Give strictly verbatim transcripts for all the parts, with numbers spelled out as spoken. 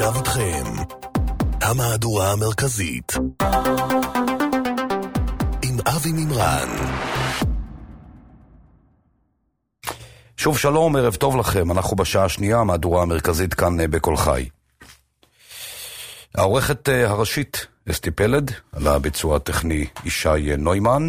ועכשיו איתכם, המהדורה המרכזית, עם אבי מימרן. שוב שלום, ערב טוב לכם, אנחנו בשעה השנייה, המהדורה המרכזית כאן בכל חי. העורכת הראשית אסתי פלד, על הביצוע הטכני ישי נוימן,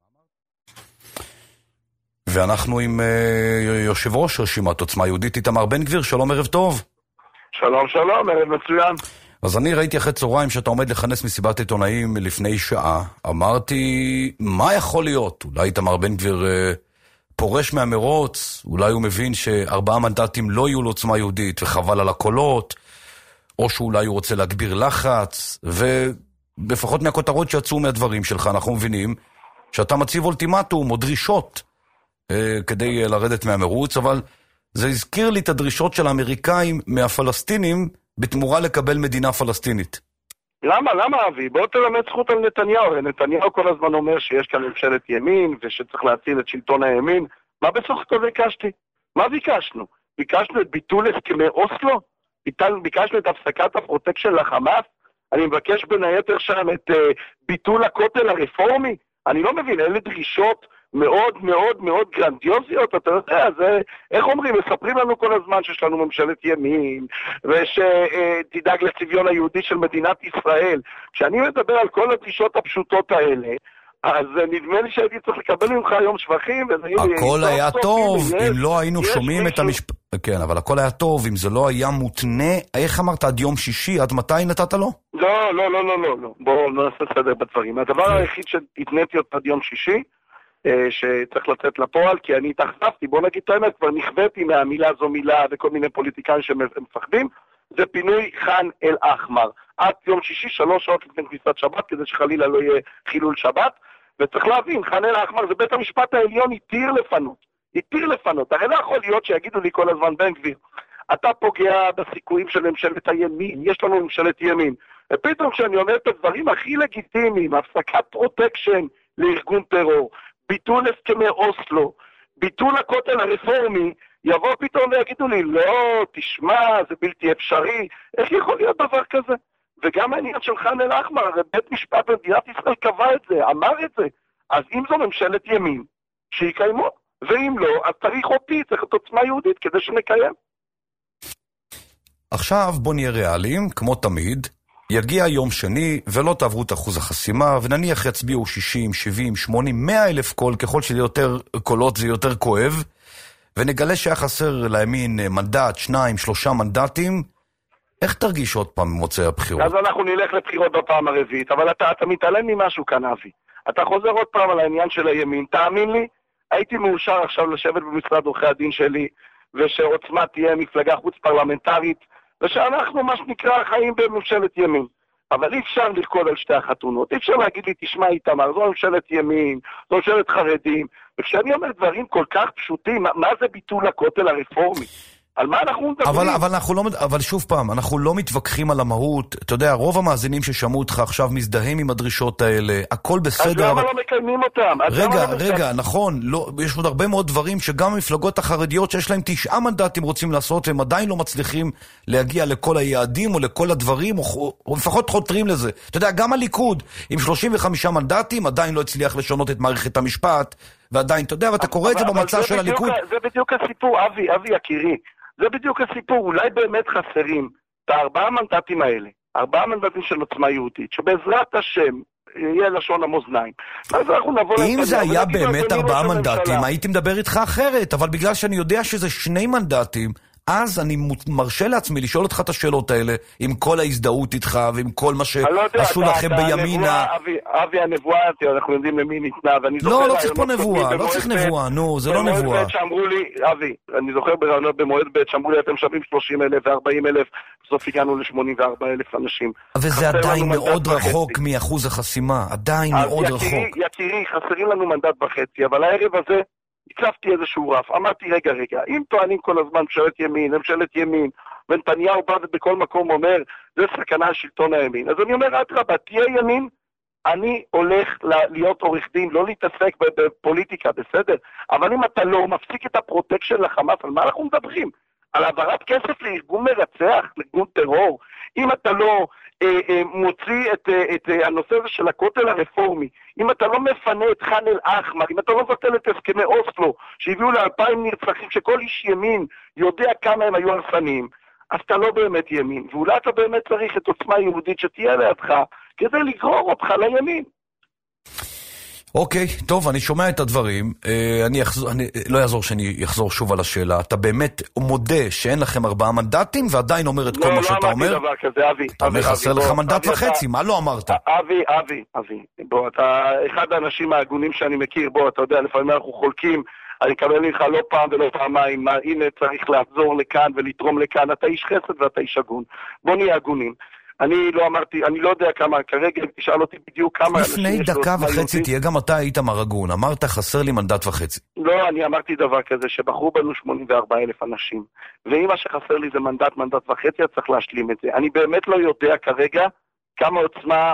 ואנחנו עם יושב ראש רשימת עוצמה יהודית איתמר בן גביר. שלום, ערב טוב. שלום שלום, ערב מצוין. אז אני ראיתי אחרי צהריים שאתה עומד לכנס מסיבת עיתונאים לפני שעה. אמרתי, מה יכול להיות? אולי איתמר בן גביר אה, פורש מהמרוץ, אולי הוא מבין שארבעה מנדטים לא יהיו לעוצמה יהודית וחבל על הקולות, או שאולי הוא רוצה להגביר לחץ, ובפחות מהכותרות שיצאו מהדברים שלך אנחנו מבינים שאתה מציב אולטימטום או דרישות אה, כדי לרדת מהמרוץ, אבל זה הזכיר לי את הדרישות של האמריקאים מהפלסטינים בתמורה לקבל מדינה פלסטינית. למה? למה אבי? בוא תלמד זכות על נתניהו. נתניהו כל הזמן אומר שיש כאן ממשלת ימין ושצריך להציל את שלטון הימין. מה בסוף הכל ביקשתי? מה ביקשנו? ביקשנו את ביטול הסכמי אוסלו? ביקשנו את הפסקת הפרוטקשן לחמאס? אני מבקש בין היתר שם את uh, ביטול הכותל הרפורמי? אני לא מבין, אלה דרישות מאוד מאוד מאוד גרנדיוזיות, אתה יודע, זה, איך אומרים, מספרים לנו כל הזמן שיש לנו ממשלת ימין, ושתדאג לצביון היהודי של מדינת ישראל. כשאני מדבר על כל הדרישות הפשוטות האלה, אז נדמה לי שהייתי צריך לקבל ממך היום שבחים, הכל היה טוב אם לא היינו שומעים את המשפט, כן, אבל הכל היה טוב אם זה לא היה מותנה, איך אמרת, עד יום שישי, עד מתי נתת לו? לא, לא, לא, לא, לא, בואו נעשה סדר בדברים. הדבר היחיד שהתניתי אותה עד יום שישי, שצריך לצאת לפועל, כי אני התאכזבתי, בוא נגיד את האמת, כבר נכוויתי מהמילה זו מילה וכל מיני פוליטיקאים שמפחדים, זה פינוי ח'אן אל-אחמר. עד יום שישי, שלוש שעות לפני כניסת שבת, כדי שחלילה לא יהיה חילול שבת, וצריך להבין, ח'אן אל-אחמר זה בית המשפט העליון התיר לפנות, התיר לפנות, הרי לא יכול להיות שיגידו לי כל הזמן בן גביר, אתה פוגע בסיכויים של ממשלת הימין, יש לנו ממשלת ימין, ופתאום כשאני אומר את הדברים הכי לגיטימיים, הפסקת פרוטקשן לארגון טרור, ביטול הסכמי אוסלו, ביטול הכותל הרפורמי, יבוא פתאום ויגידו לי, לא, תשמע, זה בלתי אפשרי, איך יכול להיות דבר כזה? וגם העניין של ח'אן אל-אחמר, בית משפט במדינת ישראל קבע את זה, אמר את זה, אז אם זו ממשלת ימין, שיקיימו, ואם לא, אז צריך אותי, צריך את עוצמה יהודית כדי שנקיים. עכשיו בוא נהיה ריאליים, כמו תמיד, יגיע יום שני ולא תעברו את אחוז החסימה, ונניח יצביעו שישים, שבעים, שמונים, מאה אלף קול, ככל שזה יותר קולות זה יותר כואב, ונגלה שהיה חסר לימין מנדט, שניים, שלושה מנדטים, איך תרגיש עוד פעם מוצאי הבחירות? אז אנחנו נלך לבחירות בפעם הרביעית, אבל אתה, אתה מתעלם ממשהו כאן, אבי. אתה חוזר עוד פעם על העניין של הימין, תאמין לי, הייתי מאושר עכשיו לשבת במשרד עורכי הדין שלי, ושעוצמה תהיה מפלגה חוץ פרלמנטרית, ושאנחנו מה שנקרא חיים בממשלת ימין. אבל אי אפשר לרקוד על שתי החתונות, אי אפשר להגיד לי, תשמע איתמר, זו ממשלת ימין, זו ממשלת חרדים, וכשאני אומר דברים כל כך פשוטים, מה, מה זה ביטול הכותל הרפורמי? על מה אנחנו מדברים? אבל, אבל, אנחנו לא, אבל שוב פעם, אנחנו לא מתווכחים על המהות, אתה יודע, רוב המאזינים ששמעו אותך עכשיו מזדהים עם הדרישות האלה, הכל בסדר. אז למה אבל... לא מקיימים אותם? רגע, רגע, נכון, לא, יש עוד הרבה מאוד דברים שגם המפלגות החרדיות שיש להם תשעה מנדטים רוצים לעשות, והם עדיין לא מצליחים להגיע לכל היעדים או לכל הדברים, או, או לפחות חותרים לזה. אתה יודע, גם הליכוד עם שלושים וחמישה מנדטים עדיין לא הצליח לשנות את מערכת המשפט, ועדיין, אתה יודע, ואתה קורא את זה במצע של הליכוד. זה בדיוק הסיפור, אבי, אבי יקירי. זה בדיוק הסיפור, אולי באמת חסרים את הארבעה מנדטים האלה, ארבעה מנדטים של עוצמה יהודית, שבעזרת השם יהיה לשון המאזניים. אז אנחנו נבוא... אם זה היה באמת ארבעה מנדטים, הייתי מדבר איתך אחרת, אבל בגלל שאני יודע שזה שני מנדטים, אז אני מרשה לעצמי לשאול אותך את השאלות האלה, עם כל ההזדהות איתך, ועם כל מה שעשו לכם בימינה. אבי, הנבואה, אנחנו יודעים למי ניתנה, ואני זוכר... לא, לא צריך פה נבואה, לא צריך נבואה, נו, זה לא נבואה. במועד ב' שאמרו לי, אבי, אני זוכר ברעיונות במועד ב' שאמרו לי, אתם שווים שלושים אלף ו-ארבעים אלף, בסוף הגענו ל-שמונים וארבעה אלף אנשים. וזה עדיין מאוד רחוק מאחוז החסימה, עדיין מאוד רחוק. יקירי, חסרים לנו מנדט וחצי, אבל הערב הזה הצבתי איזשהו רף, אמרתי רגע רגע, אם טוענים כל הזמן ממשלת ימין, ממשלת ימין, ונתניהו בא ובכל מקום אומר, זה סכנה על שלטון הימין, אז אני אומר, אדרבה, תהיה ימין, אני הולך להיות עורך דין, לא להתעסק בפוליטיקה, בסדר? אבל אם אתה לא מפסיק את הפרוטקשן לחמאס, על מה אנחנו מדברים? על העברת כסף לארגון מרצח, לארגון טרור. אם אתה לא אה, אה, מוציא את, אה, את אה, הנושא הזה של הכותל הרפורמי, אם אתה לא מפנה את ח'אן אל-אחמר, אם אתה לא מבטל את הסכמי אוסלו, שהביאו לאלפיים נרצחים, שכל איש ימין יודע כמה הם היו הרסניים, אז אתה לא באמת ימין, ואולי אתה באמת צריך את עוצמה יהודית שתהיה לידך, כדי לגרור אותך לימין. אוקיי, טוב, אני שומע את הדברים, אני, אחזור, אני לא יעזור שאני אחזור שוב על השאלה, אתה באמת מודה שאין לכם ארבעה מנדטים, ועדיין אומר את כל לא, מה שאתה לא אומר? לא אמרתי דבר כזה, אבי. אתה אומר חסר לך מנדט וחצי, מה לא אמרת? אבי, אבי, אבי, בוא, אתה אחד האנשים ההגונים שאני מכיר, בוא, אתה יודע, לפעמים אנחנו חולקים, אני אקבל לך לא פעם ולא פעמיים, מה, הנה צריך לעזור לכאן ולתרום לכאן, אתה איש חסד ואתה איש הגון, בוא נהיה הגונים. אני לא אמרתי, אני לא יודע כמה, כרגע תשאל אותי בדיוק כמה... לפני דקה וחצי תהיה גם אתה היית מרגון, אמרת חסר לי מנדט וחצי. לא, אני אמרתי דבר כזה, שבחרו בנו שמונים וארבעה אלף אנשים, ואם מה שחסר לי זה מנדט, מנדט וחצי, אז צריך להשלים את זה. אני באמת לא יודע כרגע כמה עוצמה,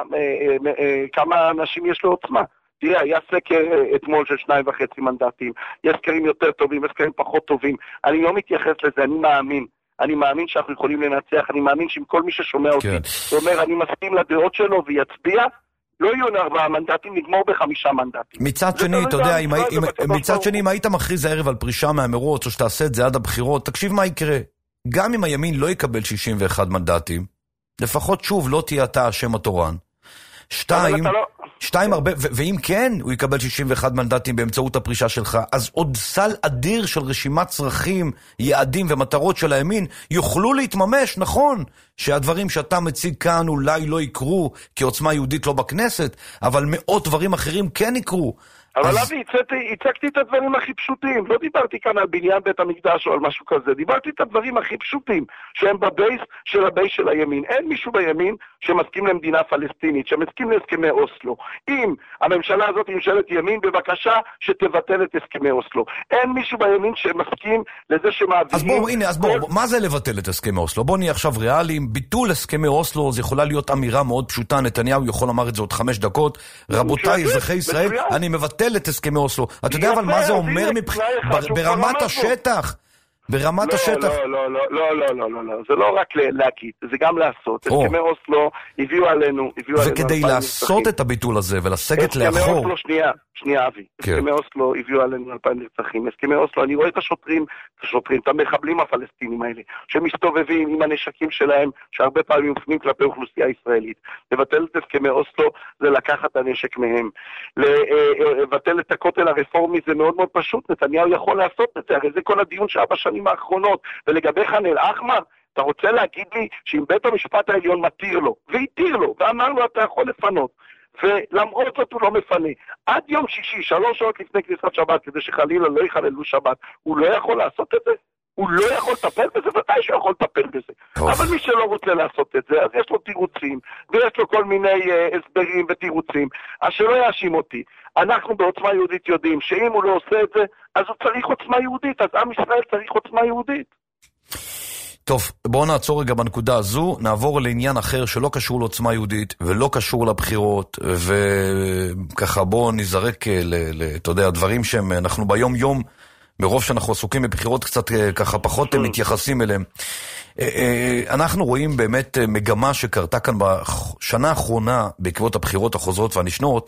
כמה אנשים יש לו עוצמה. תראה, היה סקר אתמול של שניים וחצי מנדטים, יש סקרים יותר טובים, יש סקרים פחות טובים, אני לא מתייחס לזה, אני מאמין. אני מאמין שאנחנו יכולים לנצח, אני מאמין שעם כל מי ששומע אותי, הוא אומר, אני מסכים לדעות שלו ויצביע, לא יהיו ארבעה מנדטים, נגמור בחמישה מנדטים. מצד שני, אתה יודע, מצד שני, אם היית מכריז הערב על פרישה מהמרוץ, או שתעשה את זה עד הבחירות, תקשיב מה יקרה. גם אם הימין לא יקבל שישים ואחד מנדטים, לפחות שוב לא תהיה אתה השם התורן. שתיים, שתיים הרבה, ואם כן, הוא יקבל שישים ואחד מנדטים באמצעות הפרישה שלך, אז עוד סל אדיר של רשימת צרכים, יעדים ומטרות של הימין יוכלו להתממש, נכון, שהדברים שאתה מציג כאן אולי לא יקרו, כי עוצמה יהודית לא בכנסת, אבל מאות דברים אחרים כן יקרו. אבל אבי, הצגתי את הדברים הכי פשוטים, לא דיברתי כאן על בניין בית המקדש או על משהו כזה, דיברתי את הדברים הכי פשוטים, שהם בבייס של הבייס של הימין. אין מישהו בימין שמסכים למדינה פלסטינית, שמסכים להסכמי אוסלו. אם הממשלה הזאת היא ממשלת ימין, בבקשה שתבטל את הסכמי אוסלו. אין מישהו בימין שמסכים לזה שמעבירים... אז בואו, הנה, אז בואו, מה זה לבטל את הסכמי אוסלו? בואו נהיה עכשיו ריאליים, ביטול הסכמי אוסלו, זה יכולה להיות אמירה מאוד פשוטה, נתניהו יכול לומר את זה עוד חמש דקות. רבותיי, אזרחי ישראל, אני מבטל את הסכמי אוסלו. אתה יודע אבל מה זה אומר ברמת השטח? ברמת השטח. לא, לא, לא, לא, לא, לא, לא, לא. זה לא רק להגיד, זה גם לעשות. הסכמי אוסלו הביאו עלינו, הביאו עלינו... וכדי לעשות את הביטול הזה ולסגת לאחור... הסכמי אוסלו, שנייה, שנייה אבי. הסכמי אוסלו הביאו עלינו אלפיים נרצחים. הסכמי אוסלו, אני רואה את השוטרים, את השוטרים, את המחבלים הפלסטינים האלה, שמסתובבים עם הנשקים שלהם, שהרבה פעמים מופנים כלפי אוכלוסייה ישראלית. לבטל את הסכמי אוסלו זה לקחת את הנשק מהם. לבטל את הכותל הרפורמי זה מאוד מאוד פשוט. נתניהו יכול לעשות את זה, הרי זה כל הדיון שהיה בשנים האחרונות. ולגבי ח'אן אל-אחמר, אתה רוצה להגיד לי שאם בית המשפט העליון מתיר לו, והתיר לו, ואמר לו אתה יכול לפנות, ולמרות זאת הוא לא מפנה, עד יום שישי, שלוש שעות לפני כניסת שבת, כדי שחלילה לא יחללו שבת, הוא לא יכול לעשות את זה? הוא לא יכול לטפל בזה? ודאי שהוא יכול לטפל בזה. טוב. אבל מי שלא רוצה לעשות את זה, אז יש לו תירוצים, ויש לו כל מיני uh, הסברים ותירוצים. אז שלא יאשים אותי. אנחנו בעוצמה יהודית יודעים שאם הוא לא עושה את זה, אז הוא צריך עוצמה יהודית, אז עם ישראל צריך עוצמה יהודית. טוב, בואו נעצור רגע בנקודה הזו, נעבור לעניין אחר שלא קשור לעוצמה יהודית ולא קשור לבחירות, וככה בואו נזרק, אתה יודע, דברים שהם, אנחנו ביום יום, מרוב שאנחנו עסוקים בבחירות קצת ככה פחות מתייחסים אליהם. אנחנו רואים באמת מגמה שקרתה כאן בשנה האחרונה, בעקבות הבחירות החוזרות והנשנות,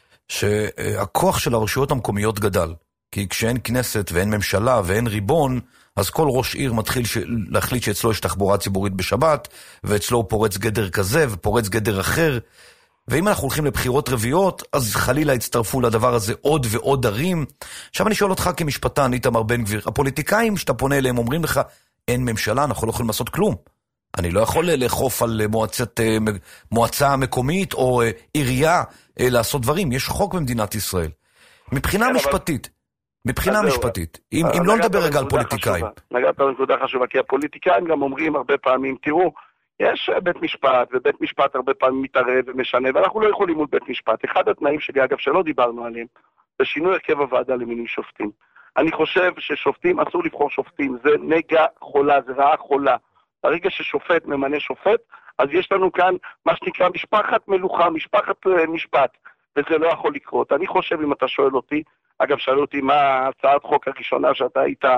שהכוח של הרשויות המקומיות גדל. כי כשאין כנסת ואין ממשלה ואין ריבון, אז כל ראש עיר מתחיל להחליט שאצלו יש תחבורה ציבורית בשבת, ואצלו הוא פורץ גדר כזה ופורץ גדר אחר. ואם אנחנו הולכים לבחירות רביעיות, אז חלילה הצטרפו לדבר הזה עוד ועוד ערים. עכשיו אני שואל אותך כמשפטן, איתמר בן גביר, הפוליטיקאים שאתה פונה אליהם אומרים לך, אין ממשלה, אנחנו לא יכולים לעשות כלום. אני לא יכול לאכוף על מועצת, מועצה מקומית או עירייה לעשות דברים. יש חוק במדינת ישראל. מבחינה משפטית, מבחינה משפטית, אם לא נדבר רגע על פוליטיקאים. נגעת בנקודה חשובה, כי הפוליטיקאים גם אומרים הרבה פעמים, תראו, יש בית משפט, ובית משפט הרבה פעמים מתערב ומשנה, ואנחנו לא יכולים מול בית משפט. אחד התנאים שלי, אגב, שלא דיברנו עליהם, זה שינוי הרכב הוועדה למינוי שופטים. אני חושב ששופטים, אסור לבחור שופטים, זה נגע חולה, זה רעה חולה. ברגע ששופט ממנה שופט, אז יש לנו כאן מה שנקרא משפחת מלוכה, משפחת משפט, וזה לא יכול לקרות. אני חושב, אם אתה שואל אותי, אגב, שאלו אותי מה הצעת חוק הראשונה שאתה היית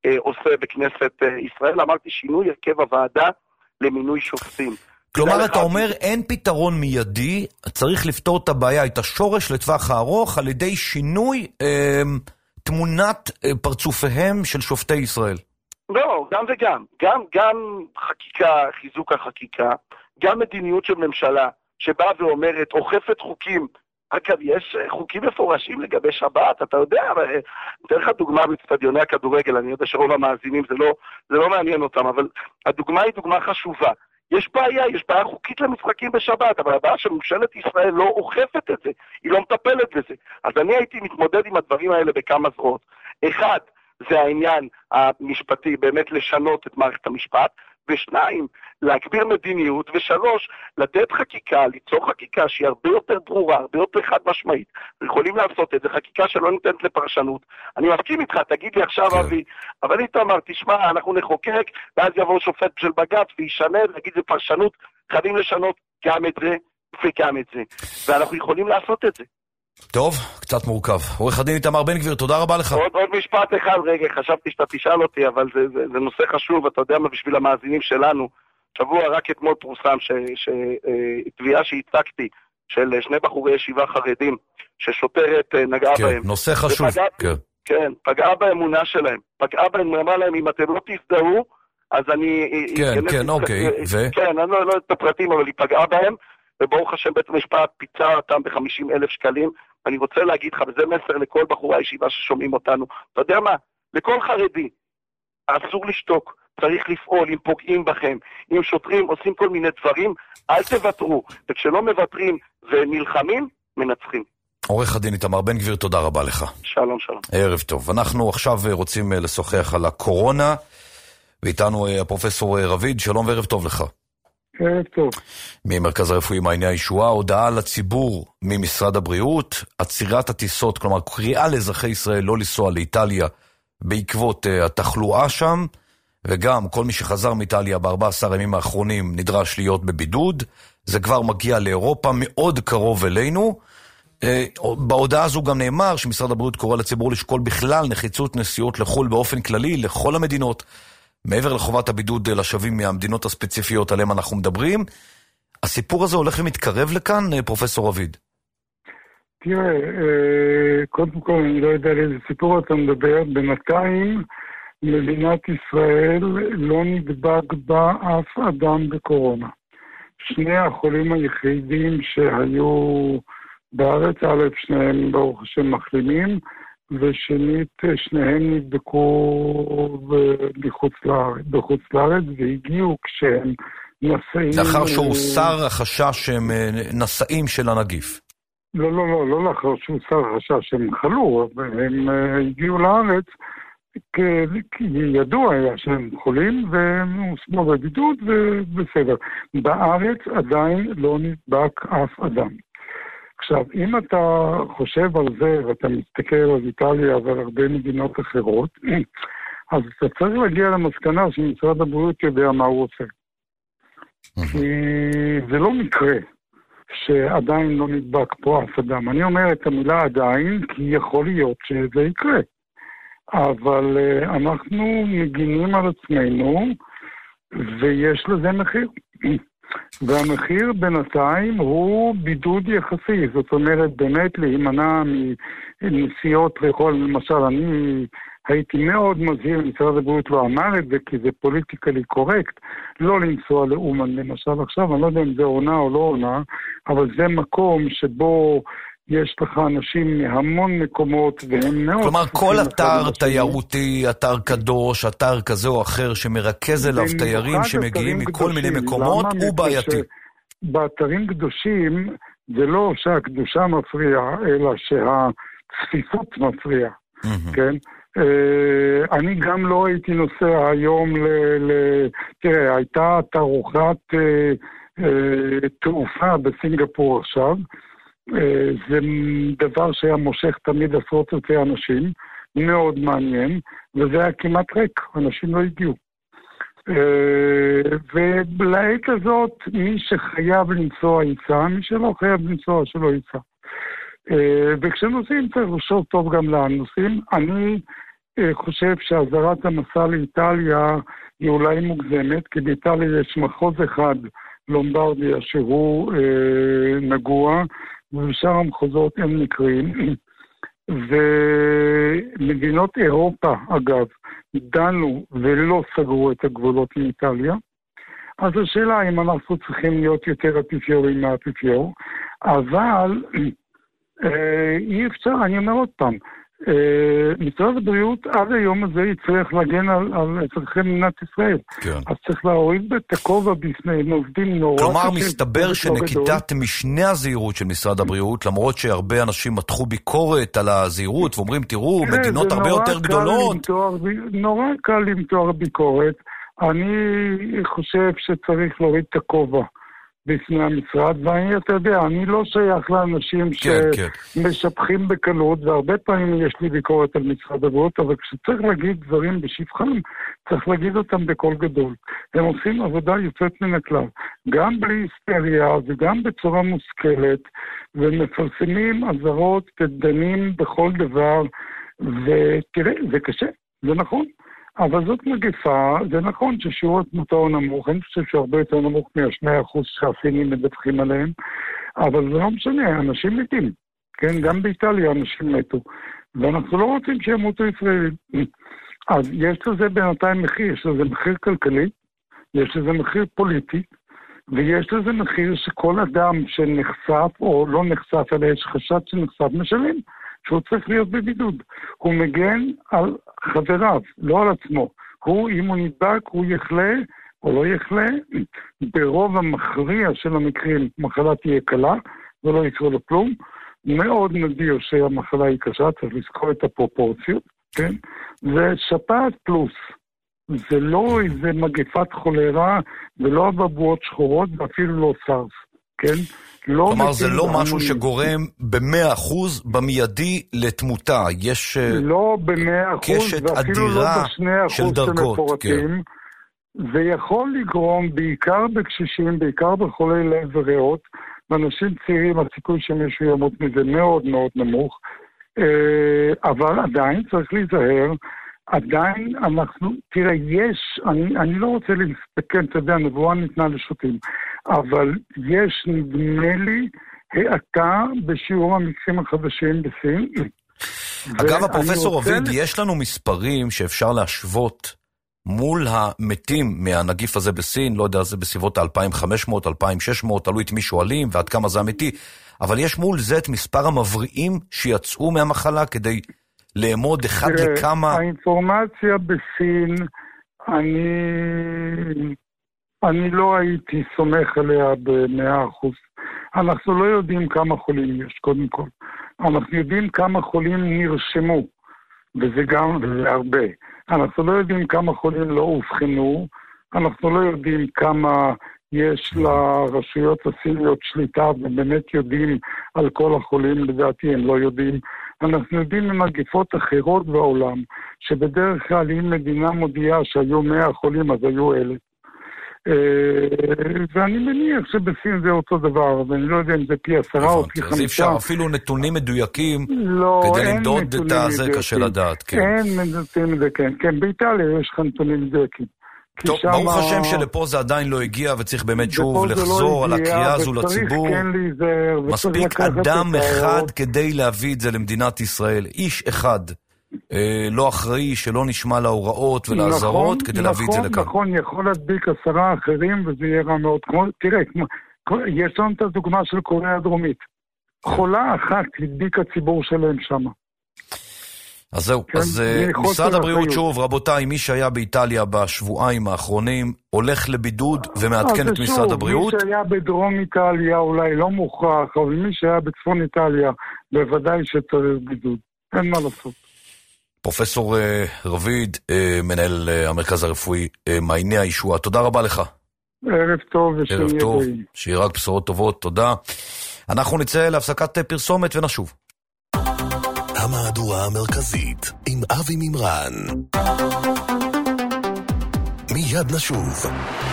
עושה בכנסת ישראל, אמרתי שינוי הרכב הוועדה למינוי שופטים. כלומר, אתה אומר, אין פתרון מיידי, צריך לפתור את הבעיה, את השורש לטווח הארוך, על ידי שינוי אה, תמונת אה, פרצופיהם של שופטי ישראל. לא, גם וגם. גם, גם חקיקה, חיזוק החקיקה, גם מדיניות של ממשלה, שבאה ואומרת, אוכפת חוקים. אגב, יש חוקים מפורשים לגבי שבת, אתה יודע, אתן לך דוגמה באצטדיוני הכדורגל, אני יודע שרוב המאזינים זה לא, זה לא מעניין אותם, אבל הדוגמה היא דוגמה חשובה. יש בעיה, יש בעיה חוקית למשחקים בשבת, אבל הבעיה שממשלת ישראל לא אוכפת את זה, היא לא מטפלת בזה. אז אני הייתי מתמודד עם הדברים האלה בכמה זרועות. אחד, זה העניין המשפטי, באמת לשנות את מערכת המשפט, ושניים, להגביר מדיניות, ושלוש, לתת חקיקה, ליצור חקיקה שהיא הרבה יותר ברורה, הרבה יותר חד משמעית. יכולים לעשות את זה, חקיקה שלא ניתנת לפרשנות. אני מסכים איתך, תגיד לי עכשיו, כן. אבי, אבל איתה אמר, תשמע, אנחנו נחוקק, ואז יבוא שופט של בג"ץ וישנה, ויגיד זה פרשנות, חייבים לשנות גם את זה וגם את זה. ואנחנו יכולים לעשות את זה. טוב, קצת מורכב. עורך הדין איתמר בן גביר, תודה רבה לך. עוד, עוד משפט אחד, רגע, חשבתי שאתה תשאל אותי, אבל זה, זה, זה נושא חשוב, אתה יודע מה בשביל המאזינים שלנו. שבוע רק אתמול פורסם שתביעה שהצגתי של שני בחורי ישיבה חרדים, ששוטרת נגעה כן, בהם. נושא חשוב. ופגע, כן. כן, פגעה באמונה שלהם. פגעה בהם, אמרה להם, אם אתם לא תזדהו, אז אני... כן, כן, אוקיי. ו? כן, אני לא יודע את הפרטים, אבל היא פגעה בהם, וברוך השם בית המשפט פיצה אותם ב-חמישים אלף שקלים. אני רוצה להגיד לך, וזה מסר לכל בחורי הישיבה ששומעים אותנו. אתה יודע מה? לכל חרדי, אסור לשתוק, צריך לפעול, אם פוגעים בכם, אם שוטרים עושים כל מיני דברים, אל תוותרו. וכשלא מוותרים ונלחמים, מנצחים. עורך הדין איתמר בן גביר, תודה רבה לך. שלום, שלום. ערב טוב. אנחנו עכשיו רוצים לשוחח על הקורונה, ואיתנו הפרופסור רביד, שלום וערב טוב לך. ערב טוב. ממרכז הרפואי מעייני הישועה, הודעה לציבור ממשרד הבריאות, עצירת הטיסות, כלומר קריאה לאזרחי ישראל לא לנסוע לאיטליה בעקבות uh, התחלואה שם, וגם כל מי שחזר מאיטליה ב-ארבעה עשר הימים האחרונים נדרש להיות בבידוד, זה כבר מגיע לאירופה מאוד קרוב אלינו. Uh, בהודעה הזו גם נאמר שמשרד הבריאות קורא לציבור לשקול בכלל נחיצות נסיעות לחול באופן כללי לכל המדינות, מעבר לחובת הבידוד לשבים מהמדינות הספציפיות עליהם אנחנו מדברים. הסיפור הזה הולך ומתקרב לכאן, פרופסור רביד? תראה, קודם כל אני לא יודע לאיזה סיפור אתה מדבר. בינתיים מדינת ישראל לא נדבק בה אף אדם בקורונה. שני החולים היחידים שהיו בארץ, א' שניהם ברוך השם מחלימים, ושנית, שניהם נדבקו בחוץ לארץ, בחוץ לארץ, והגיעו כשהם נשאים... לאחר שהוסר החשש שהם נשאים של הנגיף. לא, לא, לא, לא לאחר שהוסר החשש שהם חלו, הם הגיעו לארץ, כי ידוע היה שהם חולים, והם הושמו בבידוד, ובסדר. בארץ עדיין לא נדבק אף אדם. עכשיו, אם אתה חושב על זה, ואתה מסתכל על איטליה ועל הרבה מדינות אחרות, אז אתה צריך להגיע למסקנה שמשרד הבריאות יודע מה הוא עושה. כי זה לא מקרה שעדיין לא נדבק פה אף אדם. אני אומר את המילה עדיין, כי יכול להיות שזה יקרה. אבל אנחנו מגינים על עצמנו, ויש לזה מחיר. והמחיר בינתיים הוא בידוד יחסי, זאת אומרת באמת להימנע מנסיעות לכל, למשל אני הייתי מאוד מזהיר, משרד הבריאות לא אמר את זה כי זה פוליטיקלי קורקט, לא לנסוע לאומן למשל עכשיו, אני לא יודע אם זה עונה או לא עונה, אבל זה מקום שבו יש לך אנשים מהמון מקומות והם מאוד... כלומר, כל אתר תיירותי, אתר קדוש, אתר כזה או אחר שמרכז אליו תיירים שמגיעים מכל מיני מקומות, הוא בעייתי. באתרים קדושים זה לא שהקדושה מפריעה, אלא שהצפיפות מפריעה, כן? אני גם לא הייתי נוסע היום ל... תראה, הייתה תערוכת תעופה בסינגפור עכשיו, זה דבר שהיה מושך תמיד עשרות אלפי אנשים, מאוד מעניין, וזה היה כמעט ריק, אנשים לא הגיעו. ולעת הזאת, מי שחייב לנסוע ייסע, מי שלא חייב לנסוע שלא ייסע. וכשנוסעים צריך לשאול טוב גם לאן נוסעים. אני חושב שהזרת המסע לאיטליה היא אולי מוגזמת, כי באיטליה יש מחוז אחד, לומברדיה, שהוא אה, נגוע, ובשאר המחוזות אין מקרים. ומדינות אירופה, אגב, דנו ולא סגרו את הגבולות מאיטליה. אז השאלה אם אנחנו צריכים להיות יותר אפיפיורים מהאפיפיור, אבל אה, אי אפשר, אני אומר עוד פעם, משרד הבריאות עד היום הזה יצטרך להגן על, על אזרחי מדינת ישראל. כן. אז צריך להוריד את הכובע בפני עובדים נורא. כלומר, מסתבר שנקיטת משנה הזהירות של משרד הבריאות, למרות שהרבה אנשים מתחו ביקורת על הזהירות, ואומרים, תראו, כן, מדינות הרבה יותר גדולות. למתוח, נורא קל למתוח ביקורת. אני חושב שצריך להוריד את הכובע בפני המשרד, ואני, אתה יודע, אני לא שייך לאנשים כן, שמשפחים כן. בקלות, והרבה פעמים יש לי ביקורת על משרד הבריאות, אבל כשצריך להגיד דברים בשפחם, צריך להגיד אותם בקול גדול. הם עושים עבודה יוצאת מן הכלל, גם בלי היסטריה וגם בצורה מושכלת, ומפרסמים עזרות ודנים בכל דבר, ותראה, זה קשה, זה נכון. אבל זאת מגפה, זה נכון ששיעור התמותה הוא נמוך, אני חושב שהרבה יותר נמוך מה-שני אחוז שהסינים מדווחים עליהם, אבל זה לא משנה, אנשים מתים, כן, גם באיטליה אנשים מתו, ואנחנו לא רוצים שימותו ישראלים. אז יש לזה בינתיים מחיר, יש לזה מחיר כלכלי, יש לזה מחיר פוליטי, ויש לזה מחיר שכל אדם שנחשף או לא נחשף, אלא יש חשד שנחשף משלם. שהוא צריך להיות בבידוד. הוא מגן על חבריו, לא על עצמו. הוא, אם הוא נדבק, הוא יחלה או לא יחלה. ברוב המכריע של המקרים, מחלה תהיה קלה, ולא יקרה לו כלום. מאוד נדיר שהמחלה היא קשה, צריך לזכור את הפרופורציות, כן? זה שפעת פלוס. זה לא איזה מגפת חולרה, ולא אבעבועות שחורות, ואפילו לא סארס, כן? כלומר, זה לא משהו שגורם במאה אחוז במיידי לתמותה. יש קשת אדירה של דרגות. זה יכול לגרום בעיקר בקשישים, בעיקר בחולי לב וריאות, ואנשים צעירים, הסיכוי שמישהו ימות מזה מאוד מאוד נמוך, אבל עדיין צריך להיזהר, עדיין אנחנו, תראה, יש, אני, אני לא רוצה להסתכל, אתה יודע, נבואה ניתנה לשוטים, אבל יש, נדמה לי, האטה בשיעור המקרים החדשים בסין. אגב, הפרופסור רביד, יש לנו מספרים שאפשר להשוות מול המתים מהנגיף הזה בסין, לא יודע, זה בסביבות אלפיים וחמש מאות, אלפיים ושש מאות, תלוי את מי שואלים ועד כמה זה אמיתי, אבל יש מול זה את מספר המבריאים שיצאו מהמחלה כדי לאמוד אחד תראה, לכמה... האינפורמציה בסין, אני, אני לא הייתי סומך עליה במאה אחוז. אנחנו לא יודעים כמה חולים יש, קודם כל. אנחנו יודעים כמה חולים נרשמו, וזה גם וזה הרבה. אנחנו לא יודעים כמה חולים לא הובחנו, אנחנו לא יודעים כמה יש לרשויות הסיניות שליטה, ובאמת יודעים על כל החולים, לדעתי הם לא יודעים. אנחנו יודעים ממגפות אחרות בעולם, שבדרך כלל אם מדינה מודיעה שהיו מאה חולים, אז היו אלה. ואני מניח שבסין זה אותו דבר, ואני לא יודע אם זה פי עשרה או פי חמישה. אז אפשר אפילו נתונים מדויקים כדי למדוד את הזה, קשה לדעת. אין נתונים מדויקים, כן, באיטליה יש לך נתונים מדויקים. טוב, ברוך השם שלפה זה עדיין לא הגיע, וצריך באמת שוב לחזור על הקריאה הזו לציבור. מספיק אדם אחד כדי להביא את זה למדינת ישראל. איש אחד לא אחראי, שלא נשמע להוראות ולעזרות כדי להביא את זה לכאן. נכון, יכול להדביק עשרה אחרים, וזה יהיה רע מאוד. תראה, יש לנו את הדוגמה של קוריאה הדרומית. חולה אחת הדביק הציבור שלהם שם. אז זהו, אז משרד הבריאות שוב, רבותיי, מי שהיה באיטליה בשבועיים האחרונים, הולך לבידוד ומעדכן את משרד הבריאות. מי שהיה בדרום איטליה אולי לא מוכרח, אבל מי שהיה בצפון איטליה, בוודאי שצריך בידוד. אין מה לעשות. פרופסור רביד, מנהל המרכז הרפואי מעייני הישועה, תודה רבה לך. ערב טוב ושיהיה ערב טוב, שיהיה רק בשורות טובות, תודה. אנחנו נצא להפסקת פרסומת ונשוב. המהדורה המרכזית עם אבי מימרן. מיד נשוב.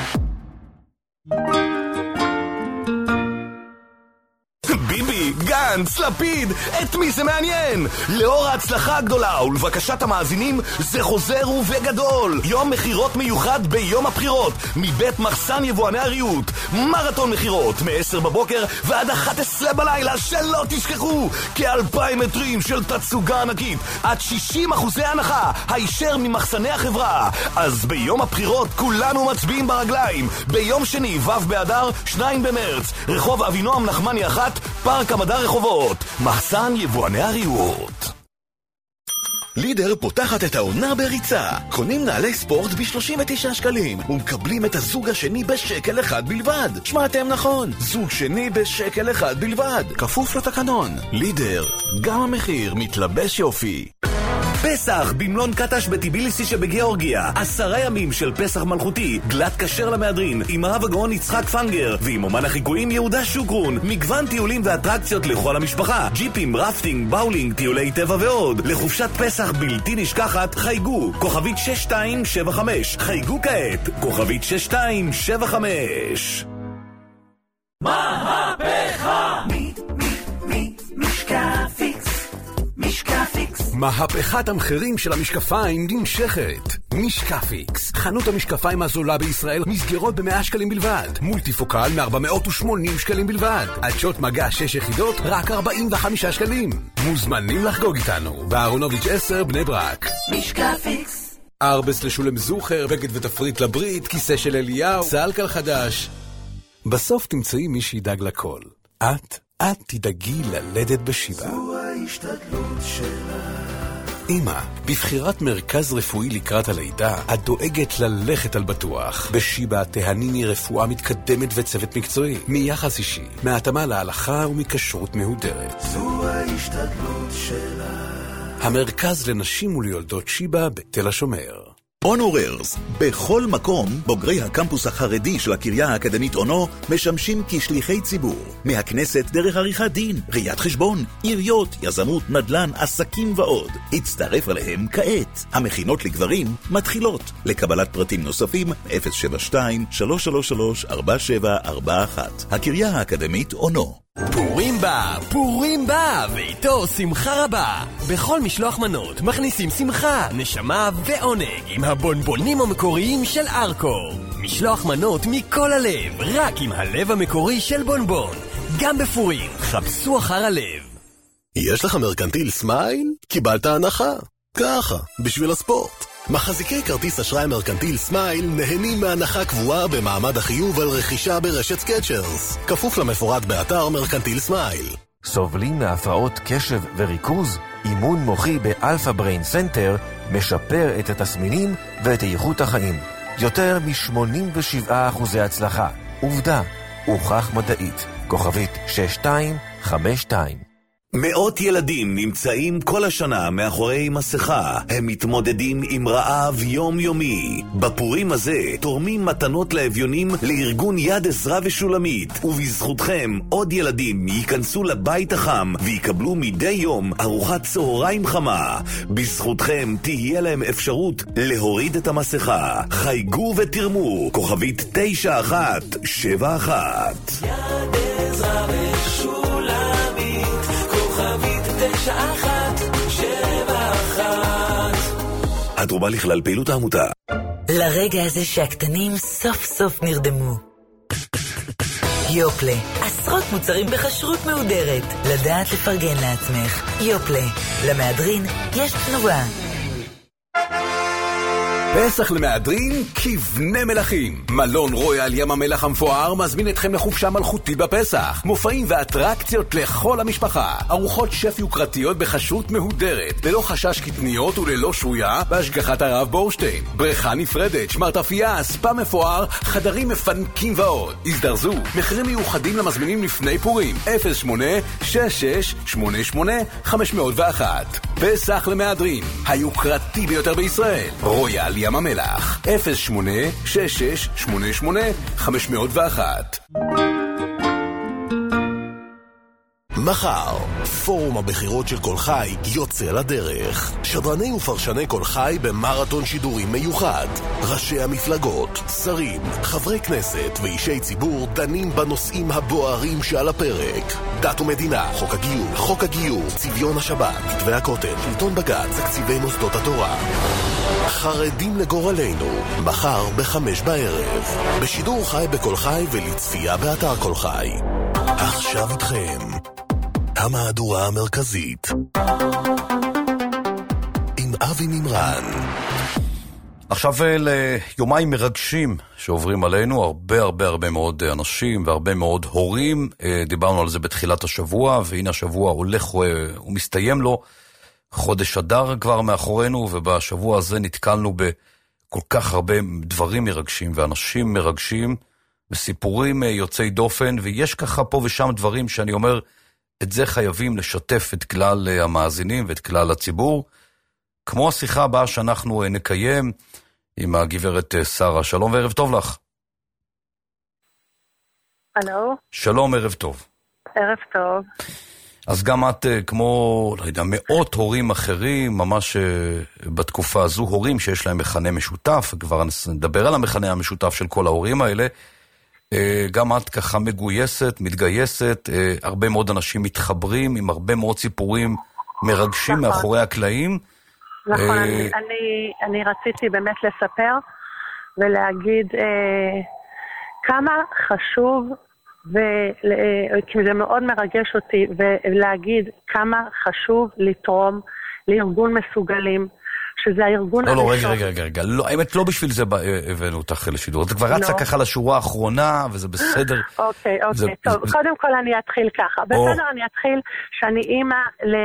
ביבי, גד, גנץ, לפיד, את מי זה מעניין? לאור ההצלחה הגדולה ולבקשת המאזינים, זה חוזר ובגדול. יום מחירות מיוחד ביום הבחירות, מבית מחסן יבואני הריהוט. מרתון מחירות, מ-עשר בבוקר ועד אחת עשרה בלילה, שלא תשכחו. כאלפיים מטרים של תצוגה ענקית, עד שישים אחוזי הנחה, הישר ממחסני החברה. אז ביום הבחירות כולנו מצביעים ברגליים. ביום שני, ו' באדר, שניים במרץ, רחוב אבינועם נחמני אחת, פארק המדע רחובות. מחסן יבואני הריהוט. לידר פותחת את העונה בריצה. קונים נעלי ספורט ב-שלושים ותשעה שקלים ומקבלים את הזוג השני בשקל אחד בלבד. שמעתם נכון, זוג שני בשקל אחד בלבד. כפוף לתקנון. לידר, גם המחיר מתלבש יופי. פסח במלון קטש בטיביליסי שבגיאורגיה. עשרה ימים של פסח מלכותי, גלת כשר למהדרין, עם הרב הגאון יצחק פנגר ועם אומן החיקויים יהודה שוקרון. מגוון טיולים ואטרקציות לכל המשפחה, ג'יפים, רפטינג, באולינג, טיולי טבע ועוד. לחופשת פסח בלתי נשכחת, חייגו כוכבית שש שתיים שבע חמש. חייגו כעת כוכבית שש שתיים שבע חמש. מהפכה מי מי מי משקפיקס משקפיקס. מהפכת המחירים של המשקפיים נמשכת. משקפיקס, חנות המשקפיים הזולה בישראל, מסגרות ב-מאה שקלים בלבד. מולטיפוקל מ-ארבע מאות ושמונים שקלים בלבד. עדשות מגע שש יחידות, רק ארבעים וחמישה שקלים. מוזמנים לחגוג איתנו. באהרונוביץ' עשר, בני ברק. משקפיקס. ארבס לשולם זוכר, בגד ותפריט לברית, כיסא של אליהו, סלקל חדש. בסוף תמצאי מי שידאג לכל. את, את תדאגי ללדת בשיבה. זו ההשתדלות שלה. אמא, בבחירת מרכז רפואי לקראת הלידה, את דואגת ללכת על בטוח. בשיבה תהניני רפואה מתקדמת וצוות מקצועי, מיחס אישי, מהתאמה להלכה ומכשרות מהודרת. זו ההשתדלות שלה. המרכז לנשים וליולדות שיבה בתל השומר. אונוררס, בכל מקום בוגרי הקמפוס החרדי של הקריה האקדמית אונו משמשים כשליחי ציבור, מהכנסת דרך עריכת דין, ראיית חשבון, עיריות, יזמות, נדל"ן, עסקים ועוד. הצטרף עליהם כעת. המכינות לגברים מתחילות. לקבלת פרטים נוספים אפס שבע שתיים שלוש שלוש שלוש ארבע שבע ארבע אחת. הקריה האקדמית אונו. פורים בא, פורים בא, ואיתו שמחה רבה. בכל משלוח מנות מכניסים שמחה, נשמה ועונג עם הבונבונים המקוריים של ארקו. משלוח מנות מכל הלב, רק עם הלב המקורי של בונבון. גם בפורים, חפשו אחר הלב. יש לך מרקנטיל סמייל? קיבלת הנחה. ככה, בשביל הספורט. מחזיקי כרטיס אשראי מרקנטיל סמייל נהנים מהנחה קבועה במעמד החיוב על רכישה ברשת סקצ'רס. כפוף למפורט באתר מרקנטיל סמייל. סובלים מהפרעות קשב וריכוז? אימון מוחי באלפא בריין סנטר משפר את התסמינים ואת איכות החיים. יותר מ-שמונים ושבעה אחוזי הצלחה. עובדה, הוכח מדעית. כוכבית שש שתיים חמש שתיים. מאות ילדים נמצאים כל השנה מאחורי מסכה. הם מתמודדים עם רעב יומיומי. בפורים הזה תורמים מתנות לאביונים לארגון יד עזרה ושולמית, ובזכותכם עוד ילדים ייכנסו לבית החם ויקבלו מדי יום ארוחת צהריים חמה. בזכותכם תהיה להם אפשרות להוריד את המסכה. חייגו ותרמו כוכבית תשע אחת שבע אחת. יד עזרה ושולמית כוכבית תשע אחת שבע אחת. התרומה לכלל פעילות העמותה. לרגע הזה שהקטנים סוף סוף נרדמו. יופלה, עשרות מוצרים בכשרות מהודרת. לדעת לפרגן לעצמך. יופלה, למהדרין יש תנובה. פסח למהדרין כבני מלכים. מלון רויאל ים המלח המפואר מזמין אתכם לחופשה מלכותית בפסח. מופעים ואטרקציות לכל המשפחה. ארוחות שף יוקרתיות בחשות מהודרת, ללא חשש קטניות וללא שויה, בהשגחת הרב בורשטיין. בריכה נפרדת, שמרטפייה, ספה מפואר, חדרים מפנקים ועוד. הזדרזו, מחירים מיוחדים למזמינים לפני פורים. אפס שמונה שש שש שמונה שמונה חמש מאות ואחת. פסח למהדרין, היוקרתי ביותר בישראל. רויאל ים המלח, אפס שמונה שש שש שמונה שמונה חמש מאות ואחת. מחר פורום הבחירות של כל חי יוצא לדרך. שדרני ופרשני כל חי במרתון שידורים מיוחד. ראשי המפלגות, שרים, חברי כנסת ואישי ציבור דנים בנושאים הבוערים שעל הפרק. דת ומדינה, חוק הגיור, חוק הגיור, צביון השבת, מתווה הכותל, שלטון בג"ץ, תקציבי מוסדות התורה. חרדים לגורלנו, מחר בחמש בערב. בשידור חי בכל חי ולצפייה באתר כל חי. עכשיו איתכם המהדורה המרכזית עם אבי מימרן. עכשיו ליומיים מרגשים שעוברים עלינו, הרבה הרבה הרבה מאוד אנשים והרבה מאוד הורים. דיברנו על זה בתחילת השבוע, והנה השבוע הולך ומסתיים לו. חודש אדר כבר מאחורינו, ובשבוע הזה נתקלנו בכל כך הרבה דברים מרגשים ואנשים מרגשים, וסיפורים יוצאי דופן, ויש ככה פה ושם דברים שאני אומר, את זה חייבים לשתף את כלל המאזינים ואת כלל הציבור, כמו השיחה הבאה שאנחנו נקיים עם הגברת שרה. שלום וערב טוב לך. הלו. שלום, ערב טוב. ערב טוב. אז גם את, כמו, לא יודע, מאות הורים אחרים, ממש בתקופה הזו, הורים שיש להם מכנה משותף, כבר נדבר על המכנה המשותף של כל ההורים האלה, גם את ככה מגויסת, מתגייסת, הרבה מאוד אנשים מתחברים עם הרבה מאוד סיפורים מרגשים נכון. מאחורי הקלעים. נכון, אה... אני, אני, אני רציתי באמת לספר ולהגיד אה, כמה חשוב, כי זה מאוד מרגש אותי, ולהגיד כמה חשוב לתרום לארגון מסוגלים, שזה הארגון לא, לא, רגע, רגע, רגע, רגע. לא, האמת, לא בשביל זה הבאנו אותך לשידור. אתה כבר רצה ככה לשורה האחרונה, וזה בסדר. אוקיי, אוקיי. טוב, קודם כל אני אתחיל ככה. בסדר, אני אתחיל שאני אימא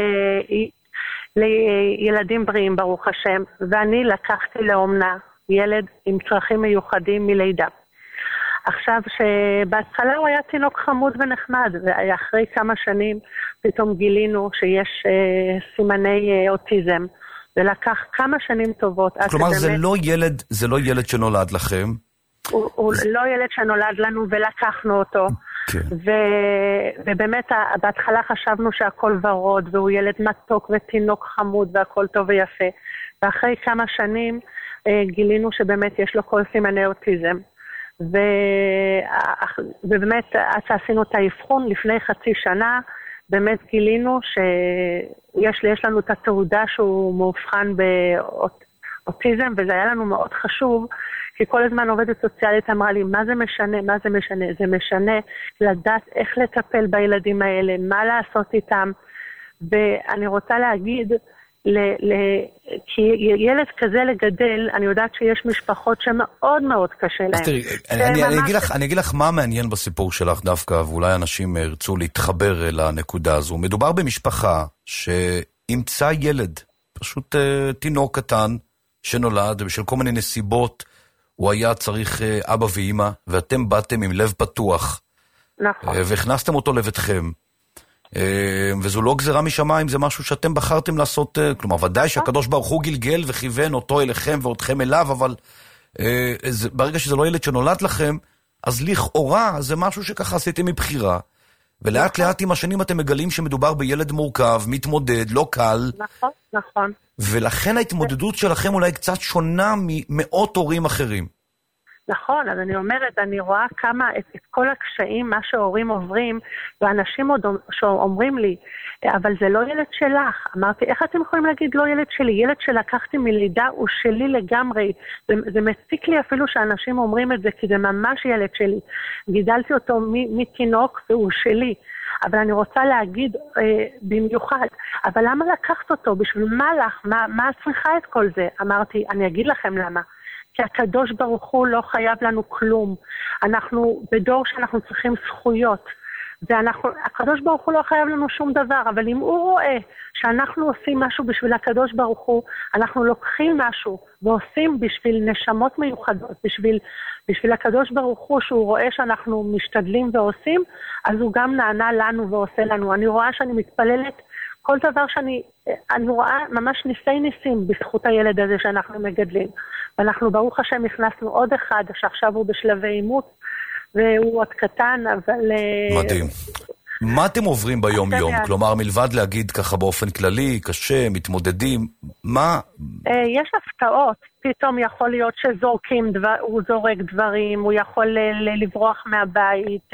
לילדים בריאים, ברוך השם, ואני לקחתי לאומנה ילד עם צרכים מיוחדים מלידה. עכשיו שבהתחלה הוא היה תינוק חמוד ונחמד, ואחרי כמה שנים פתאום גילינו שיש סימני אוטיזם. ולקח כמה שנים טובות. כלומר, זה לא ילד, זה לא ילד שנולד לכם? הוא, הוא לא ילד שנולד לנו ולקחנו אותו. כן. ו, ובאמת, בהתחלה חשבנו שהכל ורוד, והוא ילד מתוק ותינוק חמוד והכל טוב ויפה. ואחרי כמה שנים גילינו שבאמת יש לו כל סימני אוטיזם. ו, ובאמת, עד שעשינו את האבחון לפני חצי שנה, באמת גילינו שיש יש לנו את התעודה שהוא מאובחן באוטיזם, וזה היה לנו מאוד חשוב, כי כל הזמן עובדת סוציאלית אמרה לי, מה זה משנה, מה זה משנה? זה משנה לדעת איך לטפל בילדים האלה, מה לעשות איתם, ואני רוצה להגיד, ל, ל, כי ילד כזה לגדל, אני יודעת שיש משפחות שמאוד מאוד קשה להם. תראי, אני, אני, אגיד לך, אני אגיד לך מה מעניין בסיפור שלך דווקא, ואולי אנשים ירצו להתחבר לנקודה הזו. מדובר במשפחה שאימצה ילד, פשוט uh, תינוק קטן שנולד, ובשל כל מיני נסיבות הוא היה צריך uh, אבא ואמא, ואתם באתם עם לב פתוח. נכון. Uh, והכנסתם אותו לביתכם. וזו לא גזירה משמיים, זה משהו שאתם בחרתם לעשות, כלומר, ודאי שהקדוש ברוך הוא גלגל וכיוון אותו אליכם ואותכם אליו, אבל ברגע שזה לא ילד שנולד לכם, אז לכאורה זה משהו שככה עשיתם מבחירה, ולאט לאט עם השנים אתם מגלים שמדובר בילד מורכב, מתמודד, לא קל. נכון, נכון. ולכן ההתמודדות שלכם אולי קצת שונה ממאות הורים אחרים. נכון, אז אני אומרת, אני רואה כמה את, את כל הקשיים, מה שההורים עוברים, ואנשים עוד שאומרים לי, אבל זה לא ילד שלך. אמרתי, איך אתם יכולים להגיד לא ילד שלי? ילד שלקחתי מלידה הוא שלי לגמרי. זה, זה מציק לי אפילו שאנשים אומרים את זה, כי זה ממש ילד שלי. גידלתי אותו מתינוק והוא שלי. אבל אני רוצה להגיד אה, במיוחד, אבל למה לקחת אותו? בשביל מה לך? מה, מה צריכה את כל זה? אמרתי, אני אגיד לכם למה. כי הקדוש ברוך הוא לא חייב לנו כלום. אנחנו בדור שאנחנו צריכים זכויות. ואנחנו, הקדוש ברוך הוא לא חייב לנו שום דבר, אבל אם הוא רואה שאנחנו עושים משהו בשביל הקדוש ברוך הוא, אנחנו לוקחים משהו ועושים בשביל נשמות מיוחדות, בשביל, בשביל הקדוש ברוך הוא, שהוא רואה שאנחנו משתדלים ועושים, אז הוא גם נענה לנו ועושה לנו. אני רואה שאני מתפללת כל דבר שאני, אני רואה ממש ניסי ניסים בזכות הילד הזה שאנחנו מגדלים. ואנחנו ברוך השם הכנסנו עוד אחד, שעכשיו הוא בשלבי אימות, והוא עוד קטן, אבל... מדהים. מה אתם עוברים ביום יום? כלומר, מלבד להגיד ככה באופן כללי, קשה, מתמודדים, מה? יש הפתעות. פתאום יכול להיות שזורקים, הוא זורק דברים, הוא יכול לברוח מהבית,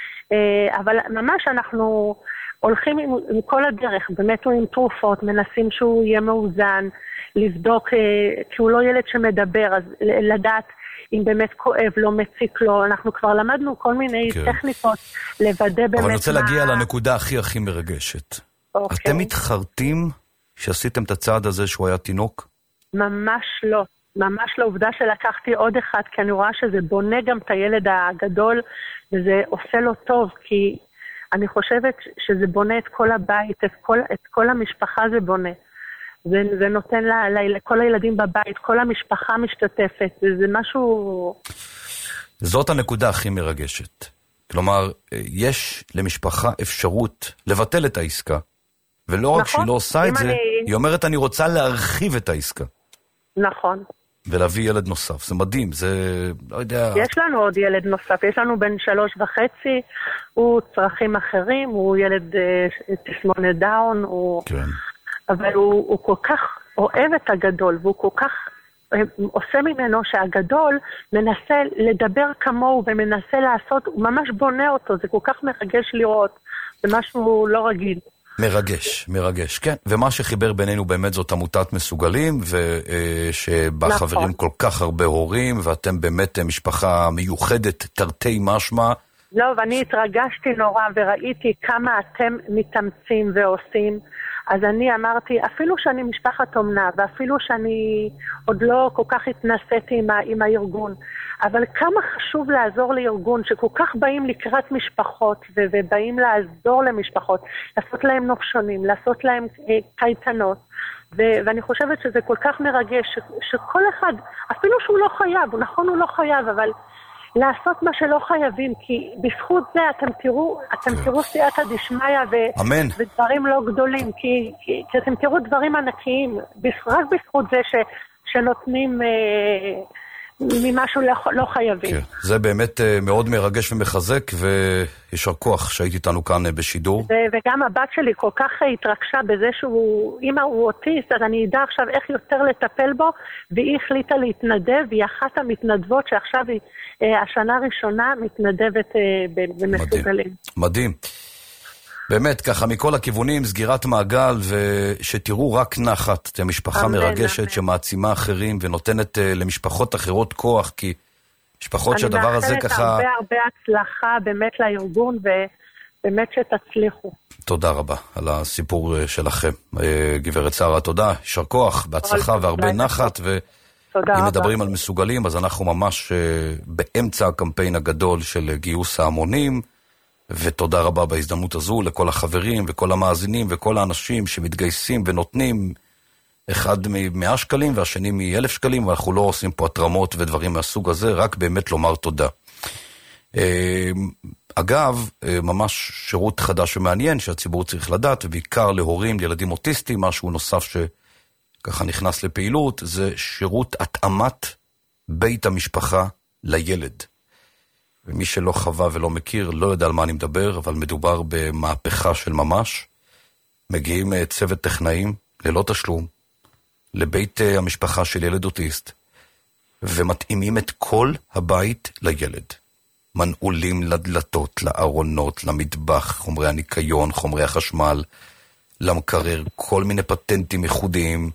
אבל ממש אנחנו הולכים עם כל הדרך, באמת הוא עם תרופות, מנסים שהוא יהיה מאוזן, לבדוק, כי הוא לא ילד שמדבר, אז לדעת אם באמת כואב, לא מציק לו, אנחנו כבר למדנו כל מיני כן. טכניקות לוודא באמת מה... אבל אני רוצה מה... להגיע לנקודה הכי הכי מרגשת. אוקיי. אתם מתחרטים שעשיתם את הצעד הזה שהוא היה תינוק? ממש לא. ממש לא. עובדה שלקחתי עוד אחד, כי אני רואה שזה בונה גם את הילד הגדול, וזה עושה לו טוב, כי אני חושבת שזה בונה את כל הבית, את כל, את כל המשפחה זה בונה. זה, זה נותן לה, לה, לכל הילדים בבית, כל המשפחה משתתפת, זה, זה משהו... זאת הנקודה הכי מרגשת. כלומר, יש למשפחה אפשרות לבטל את העסקה, ולא נכון, רק שהיא לא עושה את זה, אני... היא אומרת אני רוצה להרחיב את העסקה. נכון. ולהביא ילד נוסף, זה מדהים, זה לא יודע... יש לנו עוד ילד נוסף, יש לנו בן שלוש וחצי, הוא צרכים אחרים, הוא ילד אה, תסמונת דאון, הוא... כן. אבל הוא, הוא כל כך אוהב את הגדול, והוא כל כך עושה ממנו שהגדול מנסה לדבר כמוהו ומנסה לעשות, הוא ממש בונה אותו, זה כל כך מרגש לראות, זה משהו לא רגיל. מרגש, מרגש, כן. ומה שחיבר בינינו באמת זאת עמותת מסוגלים, ושבה נכון. חברים כל כך הרבה הורים, ואתם באמת משפחה מיוחדת, תרתי משמע. לא, ואני התרגשתי נורא וראיתי כמה אתם מתאמצים ועושים, אז אני אמרתי, אפילו שאני משפחת אומנה, ואפילו שאני עוד לא כל כך התנסיתי עם, עם הארגון, אבל כמה חשוב לעזור לארגון שכל כך באים לקראת משפחות, ו- ובאים לעזור למשפחות, לעשות להם נופשונים, לעשות להם אה, קייטנות, ו- ואני חושבת שזה כל כך מרגש, ש- שכל אחד, אפילו שהוא לא חייב, נכון הוא לא חייב, אבל... לעשות מה שלא חייבים, כי בזכות זה אתם תראו, אתם תראו סייעתא דשמיא ו- ודברים לא גדולים, כי, כי, כי אתם תראו דברים ענקיים, רק בזכות זה ש- שנותנים אה, ממשהו לא, לא חייבים. כן. זה באמת אה, מאוד מרגש ומחזק, וישר כוח שהייתי איתנו כאן אה, בשידור. ו- וגם הבת שלי כל כך התרגשה בזה שהוא, אמא הוא אוטיסט, אז אני אדע עכשיו איך יותר לטפל בו, והיא החליטה להתנדב, והיא אחת המתנדבות שעכשיו היא השנה הראשונה מתנדבת במסוגלים. מדהים. באמת, ככה מכל הכיוונים, סגירת מעגל, ושתראו רק נחת, את המשפחה מרגשת שמעצימה אחרים, ונותנת למשפחות אחרות כוח, כי משפחות שהדבר הזה ככה... אני מאחלת הרבה הרבה הצלחה באמת לארגון, ובאמת שתצליחו. תודה רבה על הסיפור שלכם. גברת שרה, תודה, יישר כוח, בהצלחה והרבה נחת, ו... אם מדברים על מסוגלים, אז אנחנו ממש uh, באמצע הקמפיין הגדול של גיוס ההמונים, ותודה רבה בהזדמנות הזו לכל החברים וכל המאזינים וכל האנשים שמתגייסים ונותנים, אחד מ-מאה שקלים והשני מ-אלף שקלים, ואנחנו לא עושים פה התרמות ודברים מהסוג הזה, רק באמת לומר תודה. Uh, אגב, uh, ממש שירות חדש ומעניין שהציבור צריך לדעת, ובעיקר להורים, לילדים אוטיסטים, משהו נוסף ש... ככה נכנס לפעילות, זה שירות התאמת בית המשפחה לילד. ומי שלא חווה ולא מכיר, לא יודע על מה אני מדבר, אבל מדובר במהפכה של ממש. מגיעים צוות טכנאים, ללא תשלום, לבית המשפחה של ילד אוטיסט, ומתאימים את כל הבית לילד. מנעולים לדלתות, לארונות, למטבח, חומרי הניקיון, חומרי החשמל, למקרר, כל מיני פטנטים ייחודיים,